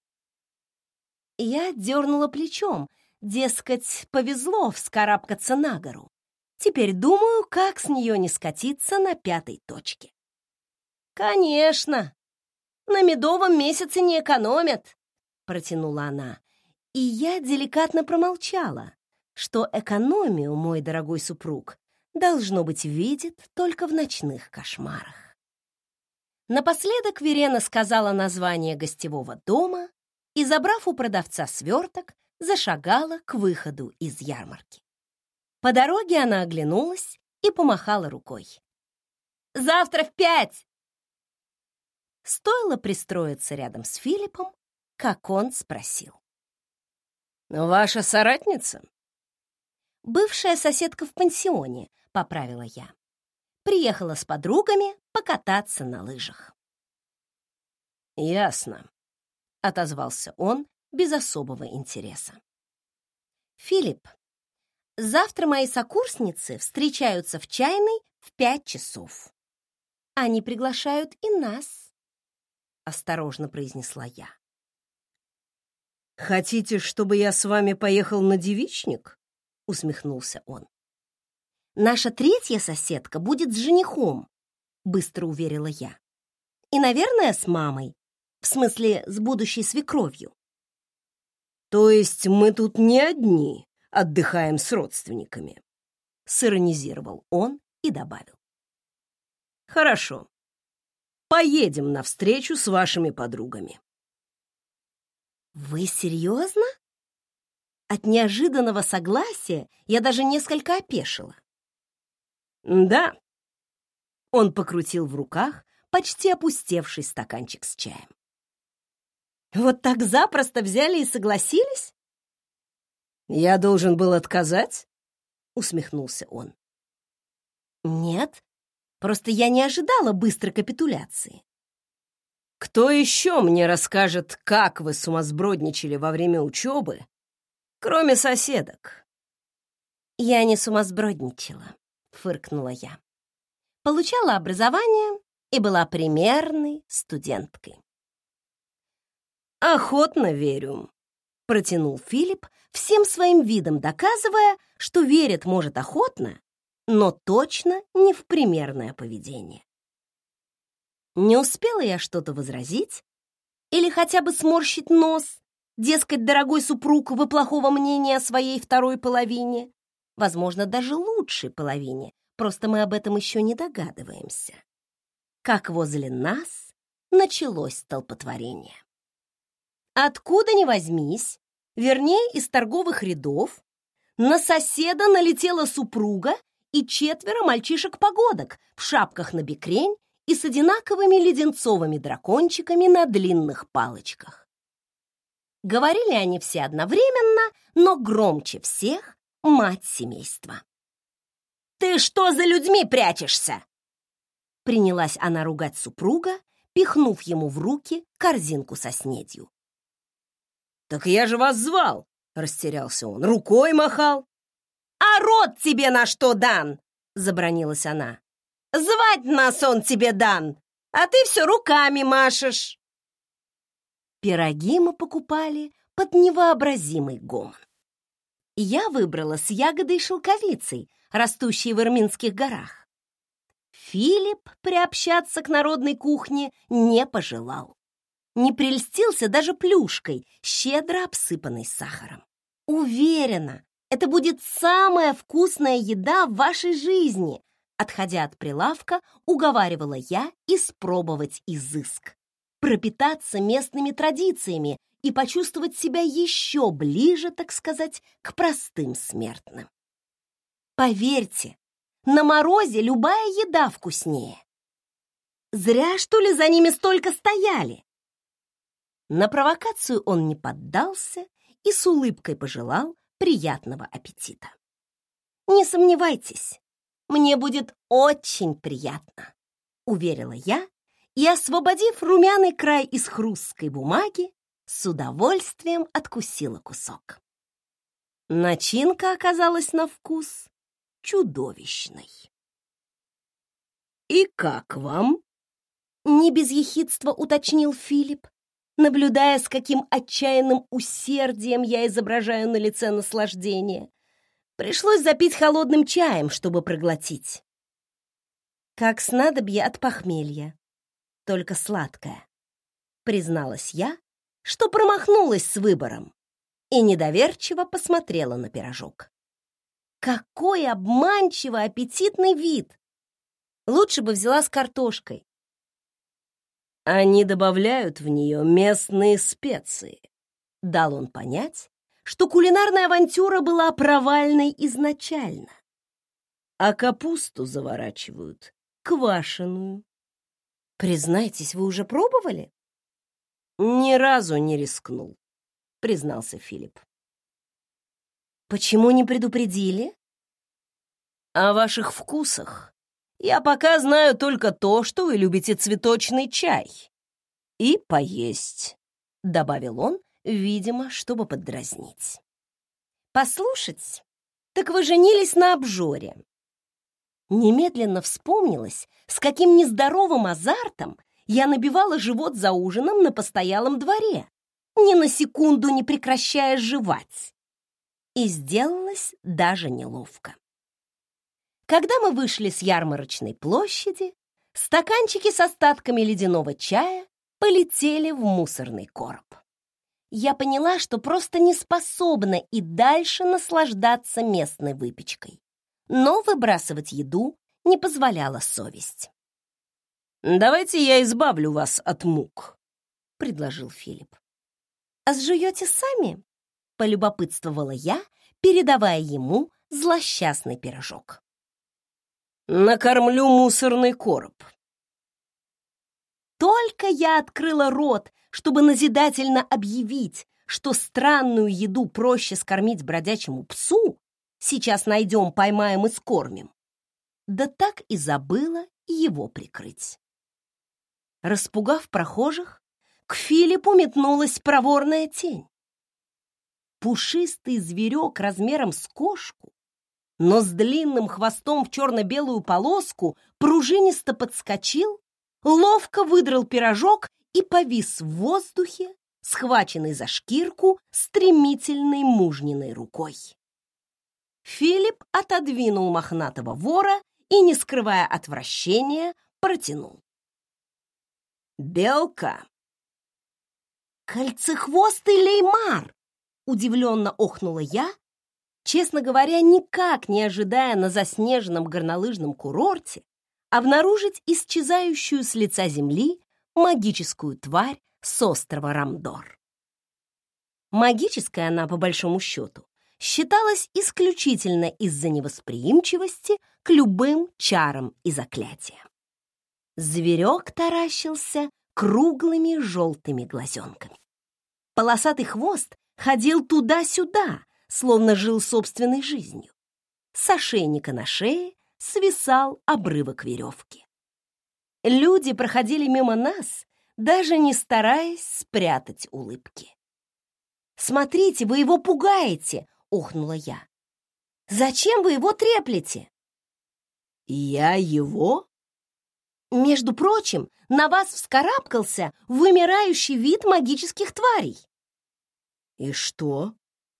Speaker 1: Я дернула плечом, дескать, повезло вскарабкаться на гору. Теперь думаю, как с нее не скатиться на 5-й точке. «Конечно, на медовом месяце не экономят», — протянула она, и я деликатно промолчала, что экономию мой дорогой супруг, должно быть, видит только в ночных кошмарах. Напоследок Верена сказала название гостевого дома и, забрав у продавца сверток, зашагала к выходу из ярмарки. По дороге она оглянулась и помахала рукой. «Завтра в 5!» Стоило пристроиться рядом с Филиппом, как он спросил.
Speaker 2: «Ваша соратница?»
Speaker 1: «Бывшая соседка в пансионе», — поправила я. «Приехала с подругами покататься на лыжах».
Speaker 2: «Ясно», — отозвался он без особого интереса.
Speaker 1: «Филипп, завтра мои сокурсницы встречаются в чайной в 5 часов. Они приглашают и нас», — осторожно произнесла я.
Speaker 2: «Хотите, чтобы я с вами поехал на девичник?» — усмехнулся он.
Speaker 1: «Наша 3-я соседка будет с женихом», — быстро уверила я. «И, наверное, с мамой. В смысле, с будущей свекровью».
Speaker 2: «То есть мы тут не одни отдыхаем с родственниками?» — сиронизировал он и добавил. «Хорошо. Поедем навстречу с вашими подругами».
Speaker 1: «Вы серьезно?» От неожиданного согласия я даже несколько опешила.
Speaker 2: «Да». Он покрутил в руках почти опустевший стаканчик с чаем.
Speaker 1: «Вот так запросто взяли и согласились?»
Speaker 2: «Я должен был отказать?» — усмехнулся он.
Speaker 1: «Нет, просто я не ожидала быстрой капитуляции».
Speaker 2: «Кто еще мне расскажет, как вы сумасбродничали во время учебы, кроме соседок?»
Speaker 1: «Я не сумасбродничала», — фыркнула я. «Получала образование и была примерной студенткой».
Speaker 2: «Охотно верю», — протянул
Speaker 1: Филипп, всем своим видом доказывая, что верит, может, охотно, но точно не в примерное поведение. Не успела я что-то возразить или хотя бы сморщить нос, дескать, дорогой супруг, вы плохого мнения о своей второй половине, возможно, даже лучшей половине, просто мы об этом еще не догадываемся. Как возле нас началось столпотворение. Откуда ни возьмись, вернее, из торговых рядов, на соседа налетела супруга и 4 мальчишек-погодок в шапках на бекрень и с одинаковыми леденцовыми дракончиками на длинных палочках. Говорили они все одновременно, но громче всех мать семейства. «Ты что за людьми прячешься?» Принялась она ругать супруга, пихнув ему в руки корзинку со снедью.
Speaker 2: «Так я же вас звал!» — растерялся он. «Рукой махал!»
Speaker 1: «А рот тебе на что дан?» — забранилась она. «Звать нас он тебе дан, а ты все руками машешь!» Пироги мы покупали под невообразимый гомон. Я выбрала с ягодой-шелковицей, растущей в Ирминских горах. Филипп приобщаться к народной кухне не пожелал. Не прельстился даже плюшкой, щедро обсыпанной сахаром. Уверена, это будет самая вкусная еда в вашей жизни. Отходя от прилавка, уговаривала я испробовать изыск, пропитаться местными традициями и почувствовать себя еще ближе, так сказать, к простым смертным. Поверьте, на морозе любая еда вкуснее. Зря, что ли, за ними столько стояли? На провокацию он не поддался и с улыбкой пожелал приятного аппетита. «Не сомневайтесь, мне будет очень приятно», — уверила я и, освободив румяный край из хрусткой бумаги, с удовольствием откусила кусок. Начинка оказалась на вкус чудовищной.
Speaker 2: «И как вам?»
Speaker 1: — не без ехидства уточнил Филипп, наблюдая, с каким отчаянным усердием я изображаю на лице наслаждение. Пришлось запить холодным чаем, чтобы проглотить. Как снадобье от похмелья, только сладкое, призналась я, что промахнулась с выбором, и недоверчиво посмотрела на пирожок. Какой обманчиво аппетитный вид! Лучше бы взяла с картошкой.
Speaker 2: «Они добавляют в нее местные специи», —
Speaker 1: дал он понять, что кулинарная авантюра была провальной изначально.
Speaker 2: «А капусту заворачивают квашеную».
Speaker 1: «Признайтесь, вы уже пробовали?»
Speaker 2: «Ни разу не рискнул», — признался Филипп.
Speaker 1: «Почему не предупредили?»
Speaker 2: «О ваших вкусах я пока знаю только то, что вы любите цветочный чай. И поесть», — добавил он, видимо, чтобы поддразнить.
Speaker 1: «Послушать, так вы женились на обжоре». Немедленно вспомнилось, с каким нездоровым азартом я набивала живот за ужином на постоялом дворе, ни на секунду не прекращая жевать. И сделалось даже неловко. Когда мы вышли с ярмарочной площади, стаканчики с остатками ледяного чая полетели в мусорный короб. Я поняла, что просто не способна и дальше наслаждаться местной выпечкой, но выбрасывать еду не позволяла совесть.
Speaker 2: «Давайте я избавлю вас от мук», — предложил Филипп.
Speaker 1: «А сжуете сами?» — полюбопытствовала я, передавая ему злосчастный пирожок.
Speaker 2: «Накормлю мусорный короб».
Speaker 1: Только я открыла рот, чтобы назидательно объявить, что странную еду проще скормить бродячему псу, сейчас найдем, поймаем и скормим, да так и забыла его прикрыть. Распугав прохожих, к Филиппу метнулась проворная тень. Пушистый зверек размером с кошку но с длинным хвостом в черно-белую полоску пружинисто подскочил, ловко выдрал пирожок и повис в воздухе, схваченный за шкирку стремительной мужниной рукой. Филипп отодвинул мохнатого вора и, не скрывая отвращения, протянул. «Белка!» «Кольцехвостый леймар!» — удивленно охнула я, честно говоря, никак не ожидая на заснеженном горнолыжном курорте обнаружить исчезающую с лица земли магическую тварь с острова Рамдор. Магической она, по большому счету, считалась исключительно из-за невосприимчивости к любым чарам и заклятиям. Зверек таращился круглыми желтыми глазенками. Полосатый хвост ходил туда-сюда, словно жил собственной жизнью. С ошейника на шее свисал обрывок веревки. Люди проходили мимо нас, даже не стараясь спрятать улыбки. «Смотрите, вы его пугаете!» — охнула я. «Зачем вы его треплете?» «Я его?» «Между прочим, на вас вскарабкался вымирающий вид магических тварей». «И что?»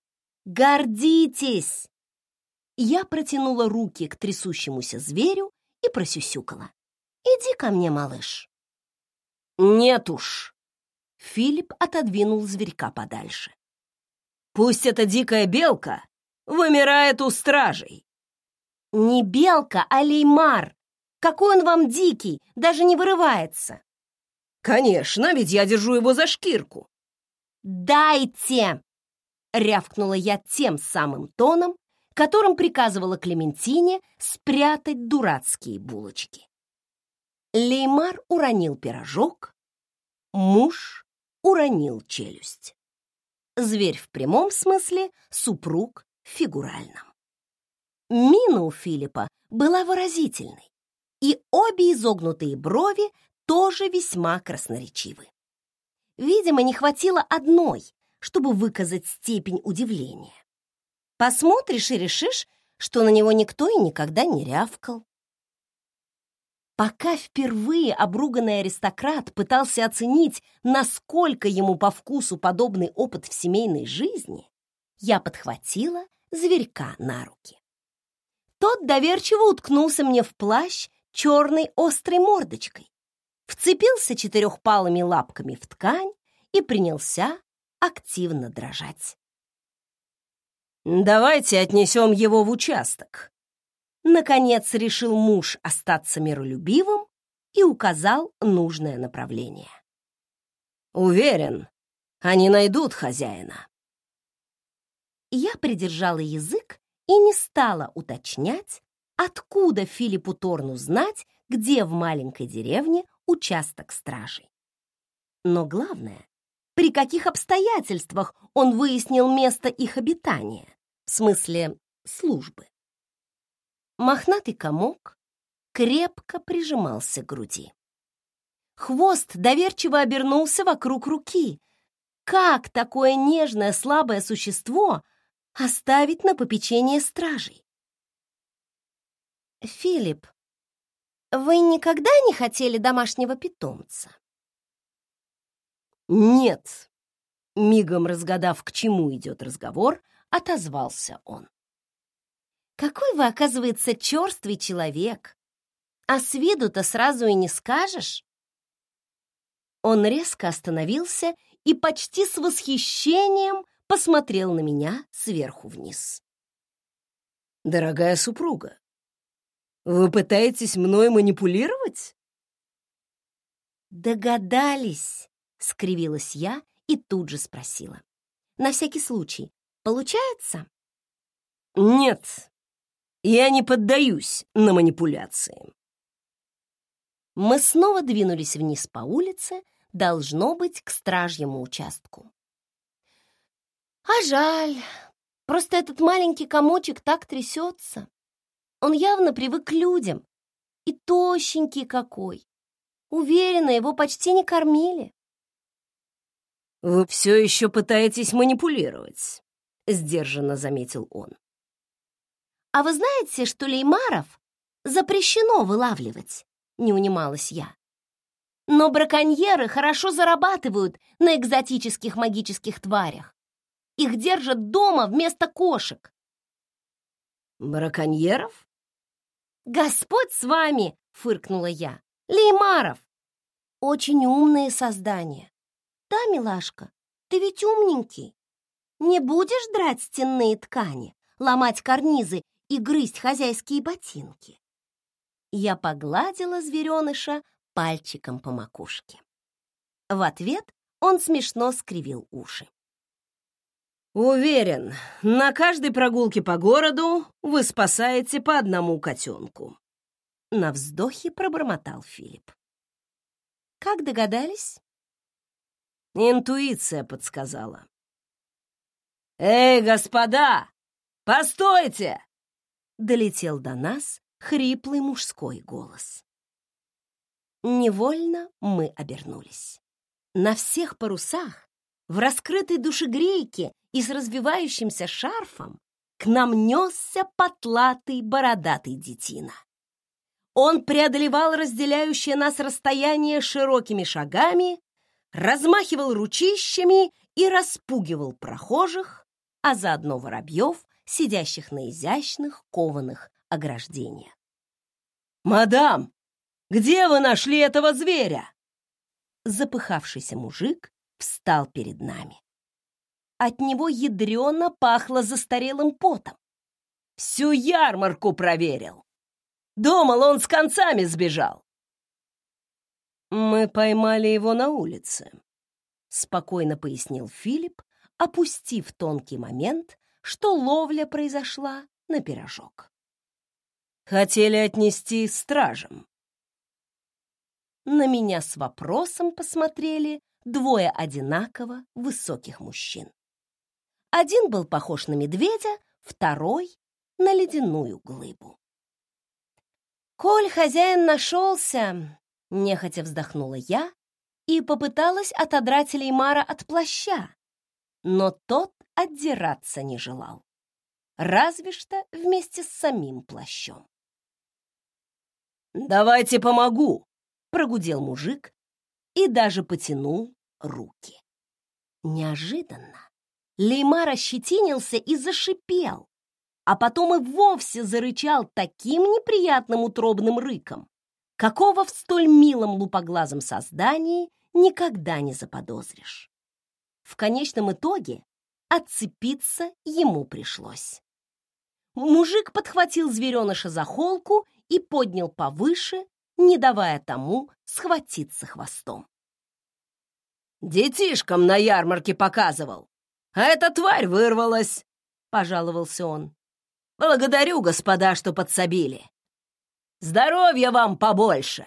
Speaker 1: «Гордитесь!» Я протянула руки к трясущемуся зверю и просюсюкала. «Иди ко мне, малыш». «Нет уж!» Филипп отодвинул зверька подальше. «Пусть эта дикая белка вымирает у стражей». «Не белка, а леймар. Какой он вам дикий, даже не вырывается». «Конечно, ведь я держу его за шкирку». «Дайте!» — рявкнула я тем самым тоном, которым приказывала Клементине спрятать дурацкие булочки. Леймар уронил пирожок, муж уронил челюсть. Зверь в прямом смысле, супруг в фигуральном. Мина у Филиппа была выразительной, и обе изогнутые брови тоже весьма красноречивы. Видимо, не хватило одной, чтобы выказать степень удивления. Посмотришь и решишь, что на него никто и никогда не рявкал. Пока впервые обруганный аристократ пытался оценить, насколько ему по вкусу подобный опыт в семейной жизни, я подхватила зверька на руки. Тот доверчиво уткнулся мне в плащ черной острой мордочкой, вцепился четырехпалыми лапками в ткань и принялся активно дрожать. «Давайте отнесем его в участок». Наконец решил муж остаться миролюбивым и указал нужное направление. «Уверен, они найдут хозяина». Я придержала язык и не стала уточнять, откуда Филиппу Торну знать, где в маленькой деревне участок стражей. Но главное, при каких обстоятельствах он выяснил место их обитания, в смысле службы. Мохнатый комок крепко прижимался к груди. Хвост доверчиво обернулся вокруг руки. Как такое нежное, слабое существо оставить на попечение стражей? «Филипп, вы никогда не хотели домашнего питомца?» «Нет», — мигом разгадав, к чему идет разговор, отозвался он. «Какой вы, оказывается, черствый человек! А с виду-то сразу и не скажешь!» Он резко остановился и почти с восхищением посмотрел на меня сверху вниз. «Дорогая супруга, вы пытаетесь мной манипулировать?» «Догадались!» — скривилась я и тут же спросила. «На всякий случай, получается?» «Нет, я не поддаюсь на манипуляции». Мы снова двинулись вниз по улице, должно быть, к стражьему участку. А жаль, просто этот маленький комочек так трясется. Он явно привык к людям. И тощенький какой. Уверена, его почти не кормили. «Вы все еще пытаетесь манипулировать», — сдержанно заметил он. А вы знаете, что леймаров запрещено вылавливать? Не унималась я. Но браконьеры хорошо зарабатывают на экзотических магических тварях. Их держат дома вместо кошек.
Speaker 2: Браконьеров?
Speaker 1: Господь с вами, фыркнула я. Леймаров. Очень умные создания. Да, милашка, ты ведь умненький. Не будешь драть стенные ткани, ломать карнизы и грызть хозяйские ботинки? Я погладила звереныша пальчиком по макушке. В ответ он смешно скривил уши.
Speaker 2: Уверен, на каждой прогулке по городу вы спасаете по одному котенку.
Speaker 1: На вздохе пробормотал Филипп. Как догадались?
Speaker 2: Интуиция подсказала. «Эй, господа, постойте!» Долетел до нас хриплый мужской голос.
Speaker 1: Невольно мы обернулись. На всех парусах, в раскрытой душегрейке и с развивающимся шарфом к нам несся потлатый бородатый детина. Он преодолевал разделяющее нас расстояние широкими шагами, размахивал ручищами и распугивал прохожих, а заодно воробьев, сидящих на изящных кованых ограждениях.
Speaker 2: «Мадам, где вы нашли этого зверя?»
Speaker 1: Запыхавшийся мужик встал перед нами. От него ядрёно пахло застарелым потом.
Speaker 2: «Всю ярмарку проверил. Думал, он с концами сбежал». «Мы поймали его на улице», — спокойно пояснил Филипп, опустив тонкий момент, что ловля произошла на пирожок. «Хотели отнести стражам». На меня с вопросом посмотрели двое одинаково высоких мужчин. Один был похож на медведя, второй — на ледяную глыбу. «Коль хозяин нашелся», — нехотя вздохнула я и попыталась отодрать леймара от плаща, но тот отдираться не желал, разве что вместе с самим плащом. «Давайте помогу»,
Speaker 1: — прогудел мужик и даже потянул руки. Неожиданно леймар ощетинился и зашипел, а потом и вовсе зарычал таким неприятным утробным рыком, какого в столь милом лупоглазом создании никогда не заподозришь. В конечном итоге отцепиться ему пришлось. Мужик подхватил звереныша за холку и поднял повыше, не давая тому схватиться хвостом.
Speaker 2: «Детишкам на ярмарке показывал, а эта тварь вырвалась», — пожаловался он. «Благодарю, господа, что подсобили. Здоровья вам побольше!»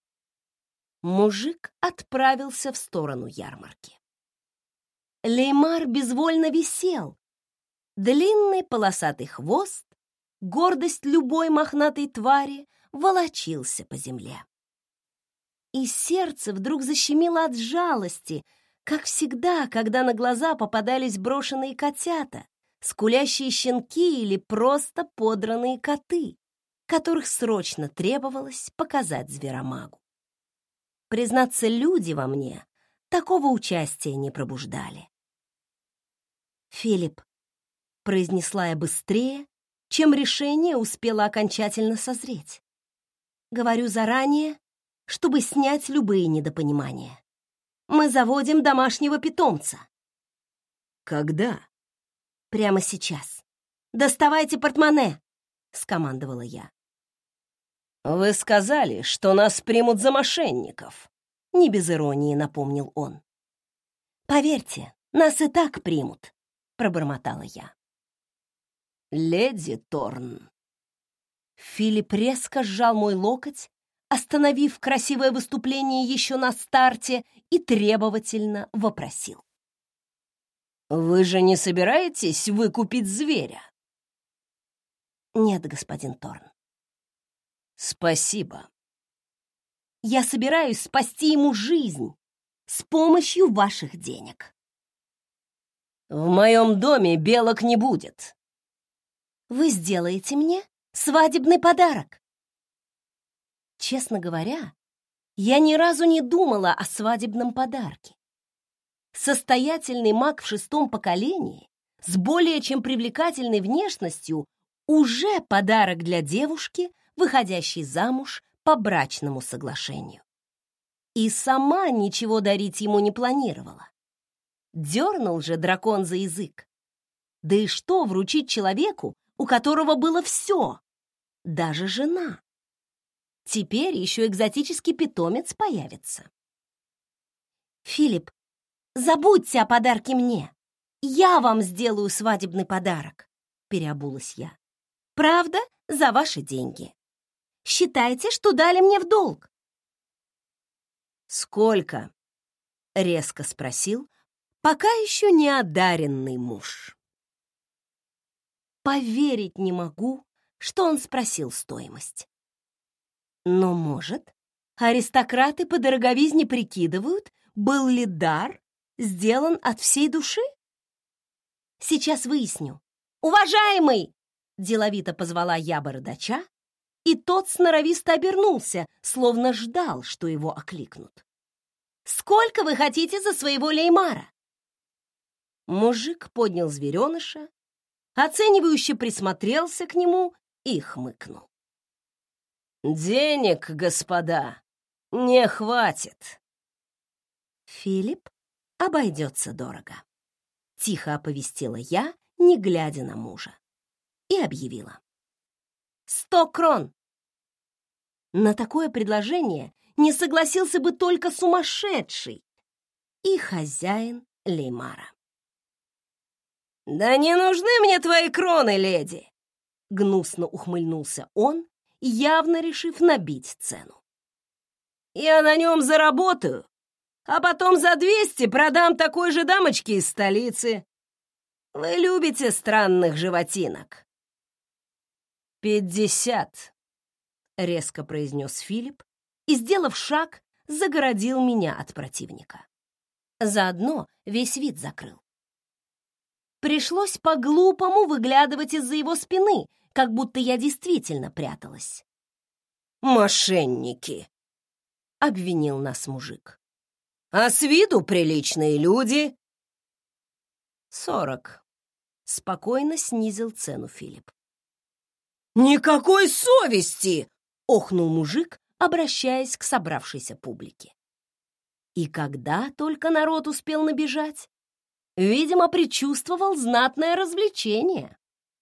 Speaker 1: Мужик отправился в сторону ярмарки. Леймар безвольно висел. Длинный полосатый хвост, гордость любой мохнатой твари, волочился по земле. И сердце вдруг защемило от жалости, как всегда, когда на глаза попадались брошенные котята, скулящие щенки или просто подранные коты, которых срочно требовалось показать зверомагу. Признаться, люди во мне такого участия не пробуждали. «Филипп», — произнесла я быстрее, чем решение успело окончательно созреть. «Говорю заранее, чтобы снять любые недопонимания. Мы заводим домашнего питомца».
Speaker 2: «Когда?»
Speaker 1: «Прямо сейчас. Доставайте портмоне», — скомандовала я.
Speaker 2: «Вы сказали, что нас примут за мошенников»,
Speaker 1: — не без иронии напомнил он. «Поверьте, нас и так примут», — пробормотала я.
Speaker 2: «Леди Торн».
Speaker 1: Филипп резко сжал мой локоть, остановив красивое выступление еще на старте, и требовательно вопросил.
Speaker 2: «Вы же не собираетесь выкупить зверя?»
Speaker 1: «Нет, господин Торн».
Speaker 2: «Спасибо».
Speaker 1: «Я собираюсь спасти ему жизнь с помощью ваших денег».
Speaker 2: «В моем доме белок не будет».
Speaker 1: вы сделаете мне свадебный подарок. Честно говоря, я ни разу не думала о свадебном подарке. Состоятельный маг в 6-м поколении с более чем привлекательной внешностью уже подарок для девушки, выходящей замуж по брачному соглашению. И сама ничего дарить ему не планировала. Дернул же дракон за язык. Да и что вручить человеку, у которого было все, даже жена? Теперь еще экзотический питомец появится. Филипп, забудьте о подарке мне. Я вам сделаю свадебный подарок, переобулась я. Правда, за ваши деньги. Считайте, что дали мне в долг. «Сколько?» — резко спросил пока еще не одаренный муж. Поверить не могу, что он спросил стоимость. Но, может, аристократы по дороговизне прикидывают, был ли дар сделан от всей души? Сейчас выясню. «Уважаемый!» — деловито позвала я бородача, и тот сноровисто обернулся, словно ждал, что его окликнут. «Сколько вы хотите за своего Леймара?» Мужик поднял звереныша, оценивающе присмотрелся к нему и хмыкнул. «Денег, господа, не хватит». «Филипп, обойдется дорого», — тихо оповестила я, не глядя на мужа, и объявила. 100 крон. На такое предложение не согласился бы только сумасшедший и хозяин Леймара. «Да не нужны мне твои кроны, леди!» Гнусно ухмыльнулся он, явно решив набить цену. «Я на нем заработаю, а потом за 200 продам такой же дамочке из столицы. Вы любите странных животинок». 50, резко произнес Филипп и, сделав шаг, загородил меня от противника. Заодно весь вид закрыл. Пришлось по-глупому выглядывать из-за его спины, как будто я действительно пряталась. «Мошенники!» — обвинил нас мужик. «А с виду приличные люди!» 40. Спокойно снизил цену Филипп. «Никакой совести!» — охнул мужик, обращаясь к собравшейся публике. И когда только народ успел набежать, видимо, предчувствовал знатное развлечение.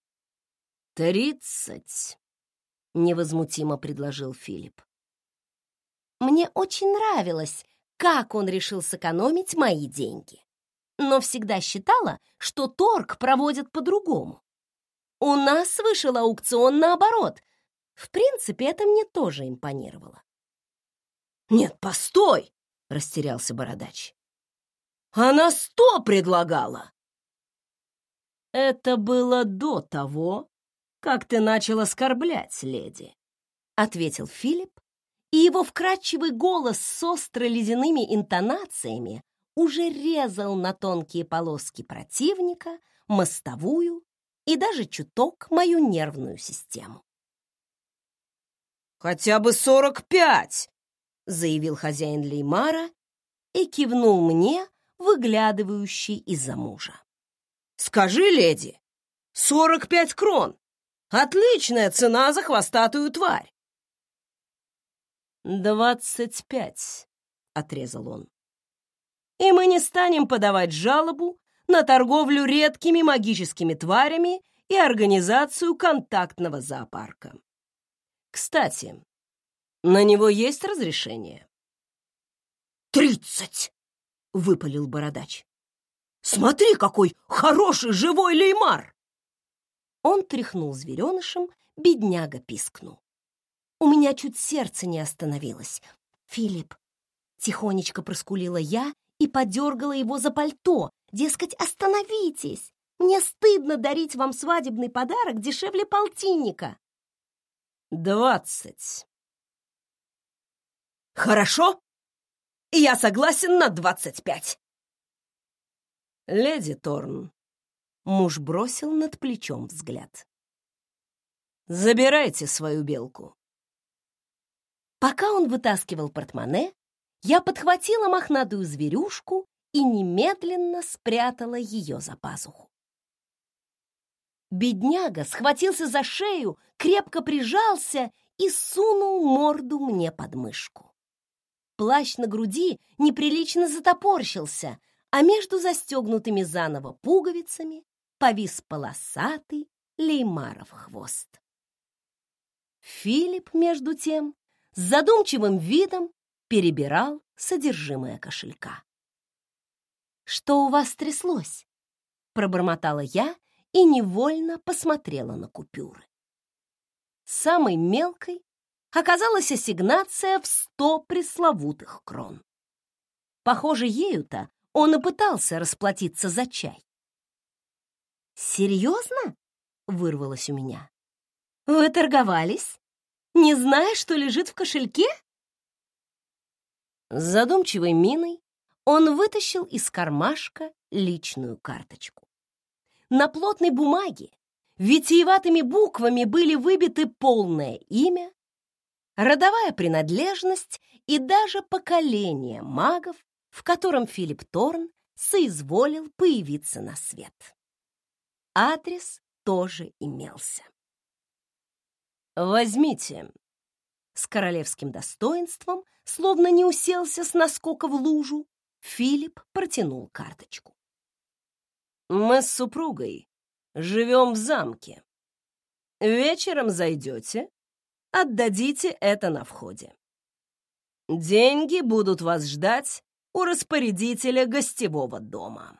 Speaker 1: 30, невозмутимо предложил Филипп. Мне очень нравилось, как он решил сэкономить мои деньги, но всегда считала, что торг проводят по-другому. У нас вышел аукцион наоборот. В принципе, это мне тоже импонировало. «Нет, постой!» — растерялся бородач. «Она 100 предлагала!» «Это было до того, как ты начал оскорблять, леди», — ответил Филипп, и его вкрадчивый голос с остро-ледяными интонациями уже резал на тонкие полоски противника, мостовую и даже чуток мою нервную систему. «Хотя бы 45!» — заявил хозяин Леймара и кивнул мне, выглядывающий из-за мужа. «Скажи, леди, 45 крон! Отличная цена за хвостатую тварь!» 25, — отрезал он. «И мы не станем подавать жалобу на торговлю редкими магическими тварями и организацию контактного зоопарка. Кстати, на него есть разрешение?» 30, — выпалил бородач. «Смотри, какой хороший живой Леймар!» Он тряхнул зверенышем, бедняга пискнул. У меня чуть сердце не остановилось. «Филипп!» — тихонечко проскулила я и подергала его за пальто. Дескать, остановитесь! Мне стыдно дарить вам свадебный подарок дешевле полтинника. 20. Хорошо, я согласен на 25. Леди Торн, муж бросил над плечом взгляд.
Speaker 2: Забирайте свою белку.
Speaker 1: Пока он вытаскивал портмоне, я подхватила мохнатую зверюшку и немедленно спрятала ее за пазуху. Бедняга схватился за шею, крепко прижался и сунул морду мне под мышку. Плащ на груди неприлично затопорщился, а между застегнутыми заново пуговицами повис полосатый леймаров хвост. Филипп, между тем, с задумчивым видом перебирал содержимое кошелька. «Что у вас стряслось?» — пробормотала я и невольно посмотрела на купюры. Самой мелкой оказалась ассигнация в 100 пресловутых крон. Похоже, ею-то он и пытался расплатиться за чай. «Серьезно?» — вырвалось у меня. «Вы торговались, не зная, что лежит в кошельке?» С задумчивой миной он вытащил из кармашка личную карточку. На плотной бумаге витиеватыми буквами были выбиты полное имя, родовая принадлежность и даже поколение магов, в котором Филипп Торн соизволил появиться на свет. Адрес тоже имелся.
Speaker 2: Возьмите.
Speaker 1: С королевским достоинством, словно не уселся с наскока в лужу, Филипп протянул карточку.
Speaker 2: Мы с супругой живем в замке. Вечером зайдете, отдадите это на входе. Деньги будут вас ждать у распорядителя гостевого дома.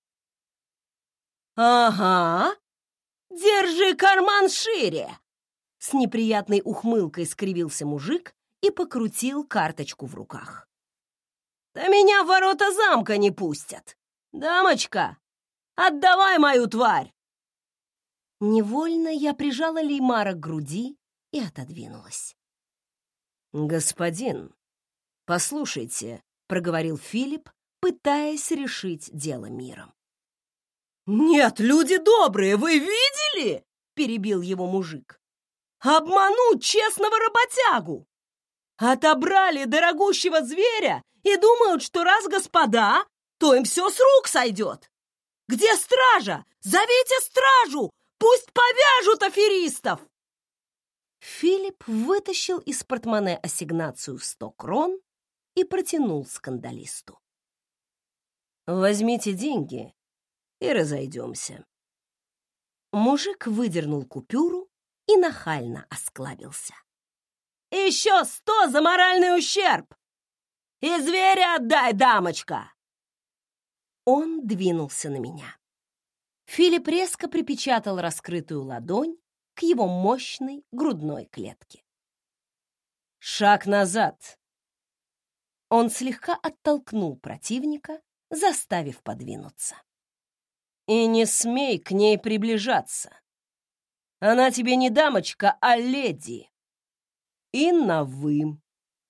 Speaker 1: «Ага, держи карман шире!» С неприятной ухмылкой скривился мужик и покрутил карточку в руках.
Speaker 2: «Да меня в ворота замка не пустят! Дамочка, отдавай мою тварь!»
Speaker 1: Невольно я прижала Леймара к груди и отодвинулась.
Speaker 2: «Господин, послушайте», — проговорил Филипп, пытаясь решить дело миром.
Speaker 1: «Нет, люди добрые, вы видели?» — перебил его мужик. «Обмануть честного работягу! Отобрали дорогущего зверя и думают, что раз господа, то им все с рук сойдет! Где стража? Зовите стражу! Пусть повяжут аферистов!» Филипп вытащил из портмоне ассигнацию в 100 крон и протянул скандалисту.
Speaker 2: «Возьмите деньги и разойдемся».
Speaker 1: Мужик выдернул купюру и нахально осклабился. «Еще 100 за моральный ущерб! И зверя отдай, дамочка!» Он двинулся на меня. Филипп резко припечатал раскрытую ладонь к его мощной грудной клетке.
Speaker 2: «Шаг назад!»
Speaker 1: Он слегка оттолкнул противника, заставив подвинуться.
Speaker 2: «И не смей к ней приближаться. Она тебе не дамочка, а леди. И на «вы».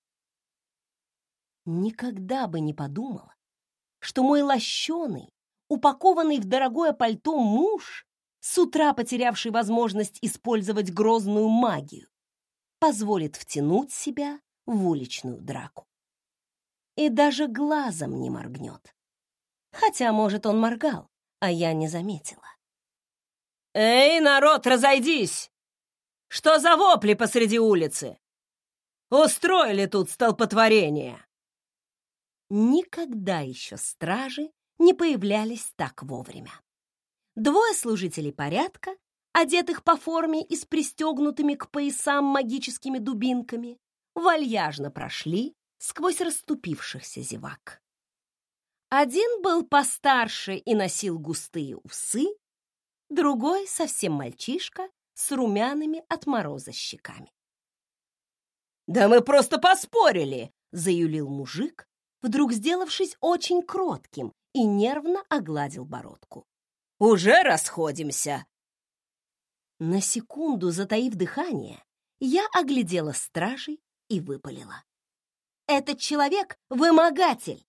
Speaker 1: Никогда бы не подумала, что мой лощеный, упакованный в дорогое пальто муж, с утра потерявший возможность использовать грозную магию, позволит втянуть себя в уличную драку. И даже глазом не моргнет. Хотя, может, он моргал, а я не заметила.
Speaker 2: «Эй, народ, разойдись! Что за вопли посреди улицы? Устроили тут столпотворение!»
Speaker 1: Никогда еще стражи не появлялись так вовремя. 2 служителей порядка, одетых по форме и с пристегнутыми к поясам магическими дубинками, вальяжно прошли сквозь расступившихся зевак. Один был постарше и носил густые усы, другой совсем мальчишка с румяными от мороза щеками.
Speaker 2: «Да мы просто поспорили!»
Speaker 1: — заюлил мужик, вдруг сделавшись очень кротким, и нервно огладил бородку.
Speaker 2: «Уже расходимся!»
Speaker 1: На секунду, затаив дыхание, я оглядела стражей и выпалила. «Этот человек — вымогатель!»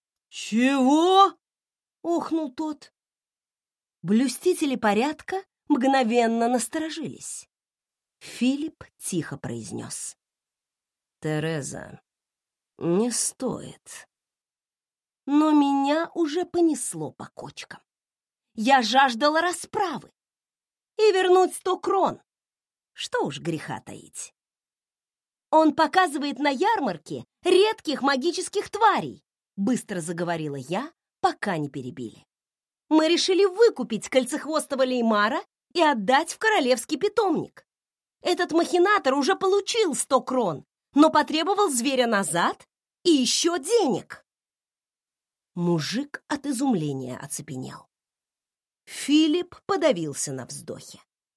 Speaker 2: «Чего?»
Speaker 1: — охнул тот. Блюстители порядка мгновенно насторожились. Филипп тихо произнес: «Тереза, не стоит». Но меня уже понесло по кочкам. Я жаждала расправы и вернуть 100 крон. Что уж греха таить. «Он показывает на ярмарке редких магических тварей», быстро заговорила я, пока не перебили. «Мы решили выкупить кольцехвостого леймара и отдать в королевский питомник. Этот махинатор уже получил 100 крон, но потребовал зверя назад и еще денег». Мужик от изумления оцепенел. Филипп подавился на вздохе.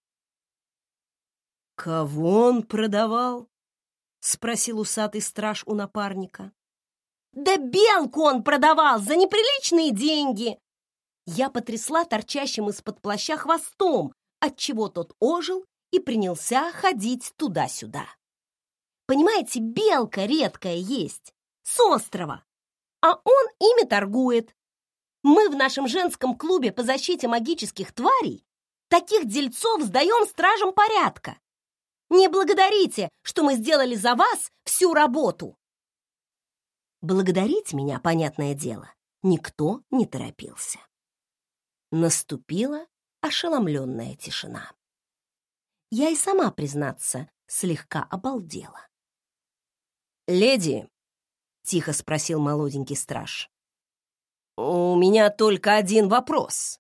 Speaker 1: «Кого он продавал?» — спросил усатый страж у напарника. «Да белку он продавал за неприличные деньги!» Я потрясла торчащим из-под плаща хвостом, отчего тот ожил и принялся ходить туда-сюда. Понимаете, белка редкая есть, с острова, а он ими торгует. Мы в нашем женском клубе по защите магических тварей таких дельцов сдаем стражам порядка. Не благодарите, что мы сделали за вас всю работу. Благодарить меня, понятное дело, никто не торопился. Наступила ошеломленная тишина. Я и сама, признаться, слегка обалдела. «Леди», — тихо спросил молоденький страж, — «у меня только один вопрос».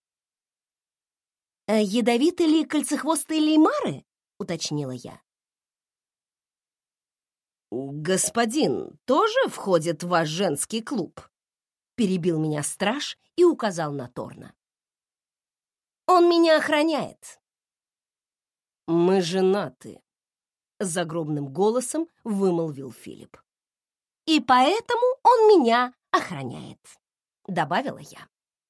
Speaker 1: «Ядовиты ли кольцехвостые леймары?» — уточнила я. «Господин тоже входит в ваш женский клуб?» — перебил меня страж и указал на Торна. «Он меня охраняет». «Мы женаты», — загробным голосом вымолвил Филипп. «И поэтому он меня охраняет», — добавила я.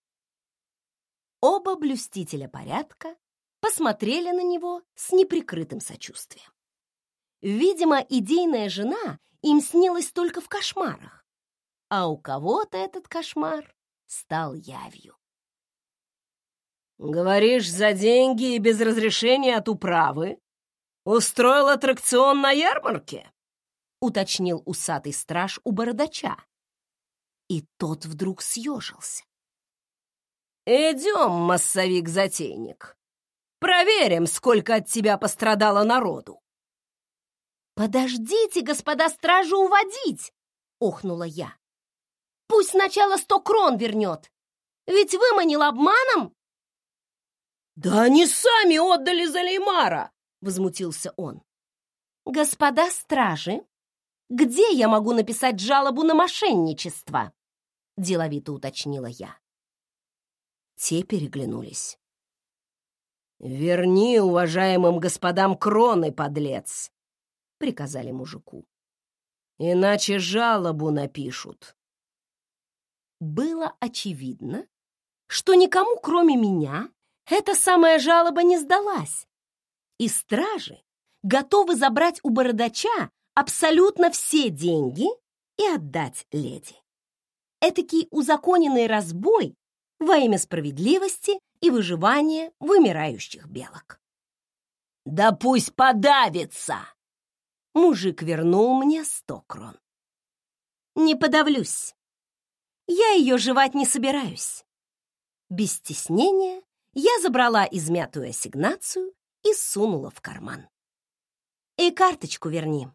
Speaker 1: Оба блюстителя порядка посмотрели на него с неприкрытым сочувствием. Видимо, идейная жена им снилась только в кошмарах, а у кого-то этот кошмар стал явью. «Говоришь, за деньги и без разрешения от управы устроил аттракцион на ярмарке?» — уточнил усатый страж у бородача. И тот вдруг съежился. «Идем, массовик-затейник, проверим, сколько от тебя пострадало народу». «Подождите, господа стражи, уводить!» — охнула я. «Пусть сначала 100 крон вернет, ведь выманил обманом». «Да они сами отдали за леймара!» — возмутился он. «Господа стражи, где я могу написать жалобу на мошенничество?» — деловито уточнила я. Те переглянулись. «Верни уважаемым господам кроны, подлец!» — приказали мужику. «Иначе жалобу напишут». Было очевидно, что никому, кроме меня, эта самая жалоба не сдалась, и стражи готовы забрать у бородача абсолютно все деньги и отдать леди. Этакий узаконенный разбой во имя справедливости и выживания вымирающих белок. «Да пусть подавится!» Мужик вернул мне 100 крон. «Не подавлюсь. Я ее жевать не собираюсь». Без стеснения я забрала измятую ассигнацию и сунула в карман. «И карточку верни».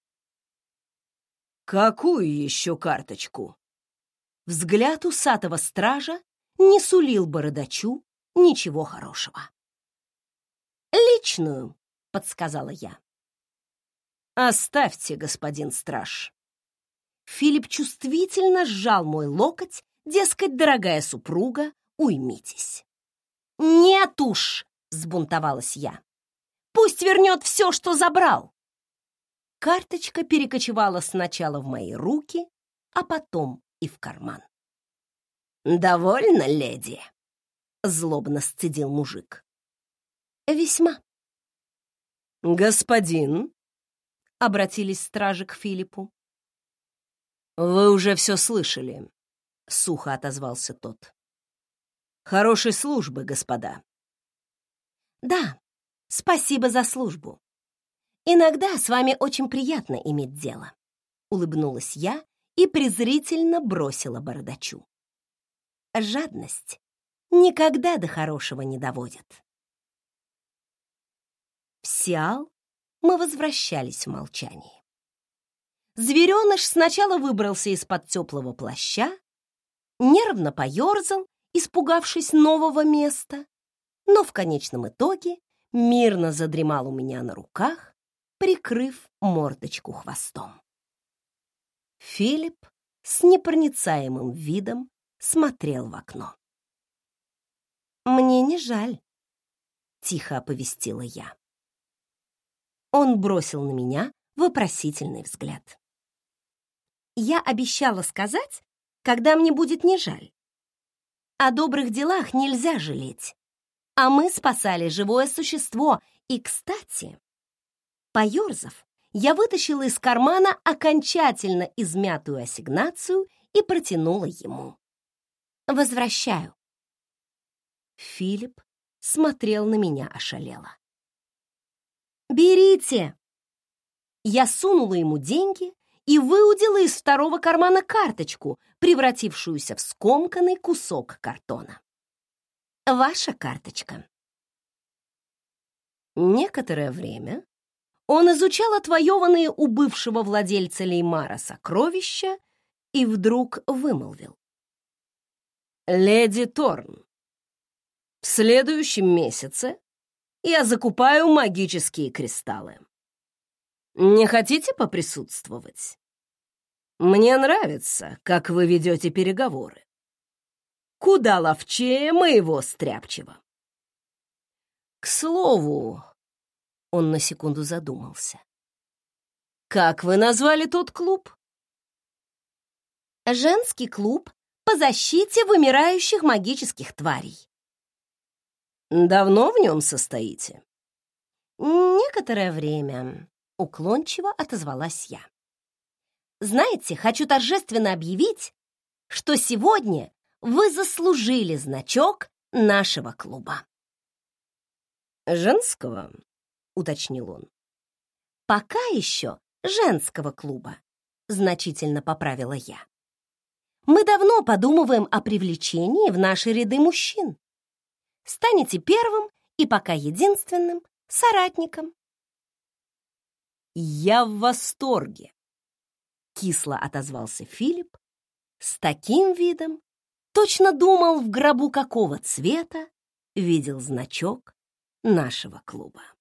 Speaker 1: «Какую еще карточку?» Взгляд усатого стража не сулил бородачу ничего хорошего. «Личную», — подсказала я. «Оставьте, господин страж». Филипп чувствительно сжал мой локоть, дескать, дорогая супруга, уймитесь. «Нет уж!» — взбунтовалась я. «Пусть вернет все, что забрал!» Карточка перекочевала сначала в мои руки, а потом и в карман. «Довольно, леди?» — злобно сцедил мужик. «Весьма». «Господин?» — обратились стражи к Филиппу. «Вы уже все слышали», — сухо отозвался тот. «Хорошей службы, господа». Да, спасибо за службу. Иногда с вами очень приятно иметь дело. Улыбнулась я и презрительно бросила бородачу. Жадность никогда до хорошего не доводит. В Сиал мы возвращались в молчании. Зверёныш сначала выбрался из-под теплого плаща, нервно поёрзал, испугавшись нового места, но в конечном итоге мирно задремал у меня на руках, прикрыв мордочку хвостом. Филипп с непроницаемым видом смотрел в окно. «Мне не жаль», — тихо оповестила я. Он бросил на меня вопросительный взгляд. Я обещала сказать, когда мне будет не жаль. О добрых делах нельзя жалеть, а мы спасали живое существо, и, кстати, поёрзав, я вытащила из кармана окончательно измятую ассигнацию и протянула ему. «Возвращаю». Филипп смотрел на меня ошалело. «Берите!» Я сунула ему деньги и выудила из второго кармана карточку, превратившуюся в скомканный кусок картона. «Ваша карточка». Некоторое время он изучал отвоеванные у бывшего владельца Леймара сокровища и вдруг вымолвил. «Леди Торн, в следующем месяце я закупаю магические кристаллы. Не хотите поприсутствовать? Мне нравится, как вы ведете переговоры. Куда ловчее моего стряпчего. К слову, он на секунду задумался. Как вы назвали тот клуб? Женский клуб по защите вымирающих магических тварей. Давно в нем состоите? Некоторое время, уклончиво отозвалась я. Знаете, хочу торжественно объявить, что сегодня вы заслужили значок нашего клуба. Женского, уточнил он. Пока еще женского клуба, значительно поправила я. Мы давно подумываем о привлечении в наши ряды мужчин. Станете первым и пока единственным соратником. Я в восторге, кисло отозвался Филипп, с таким видом точно думал, в гробу какого цвета видел значок нашего клуба.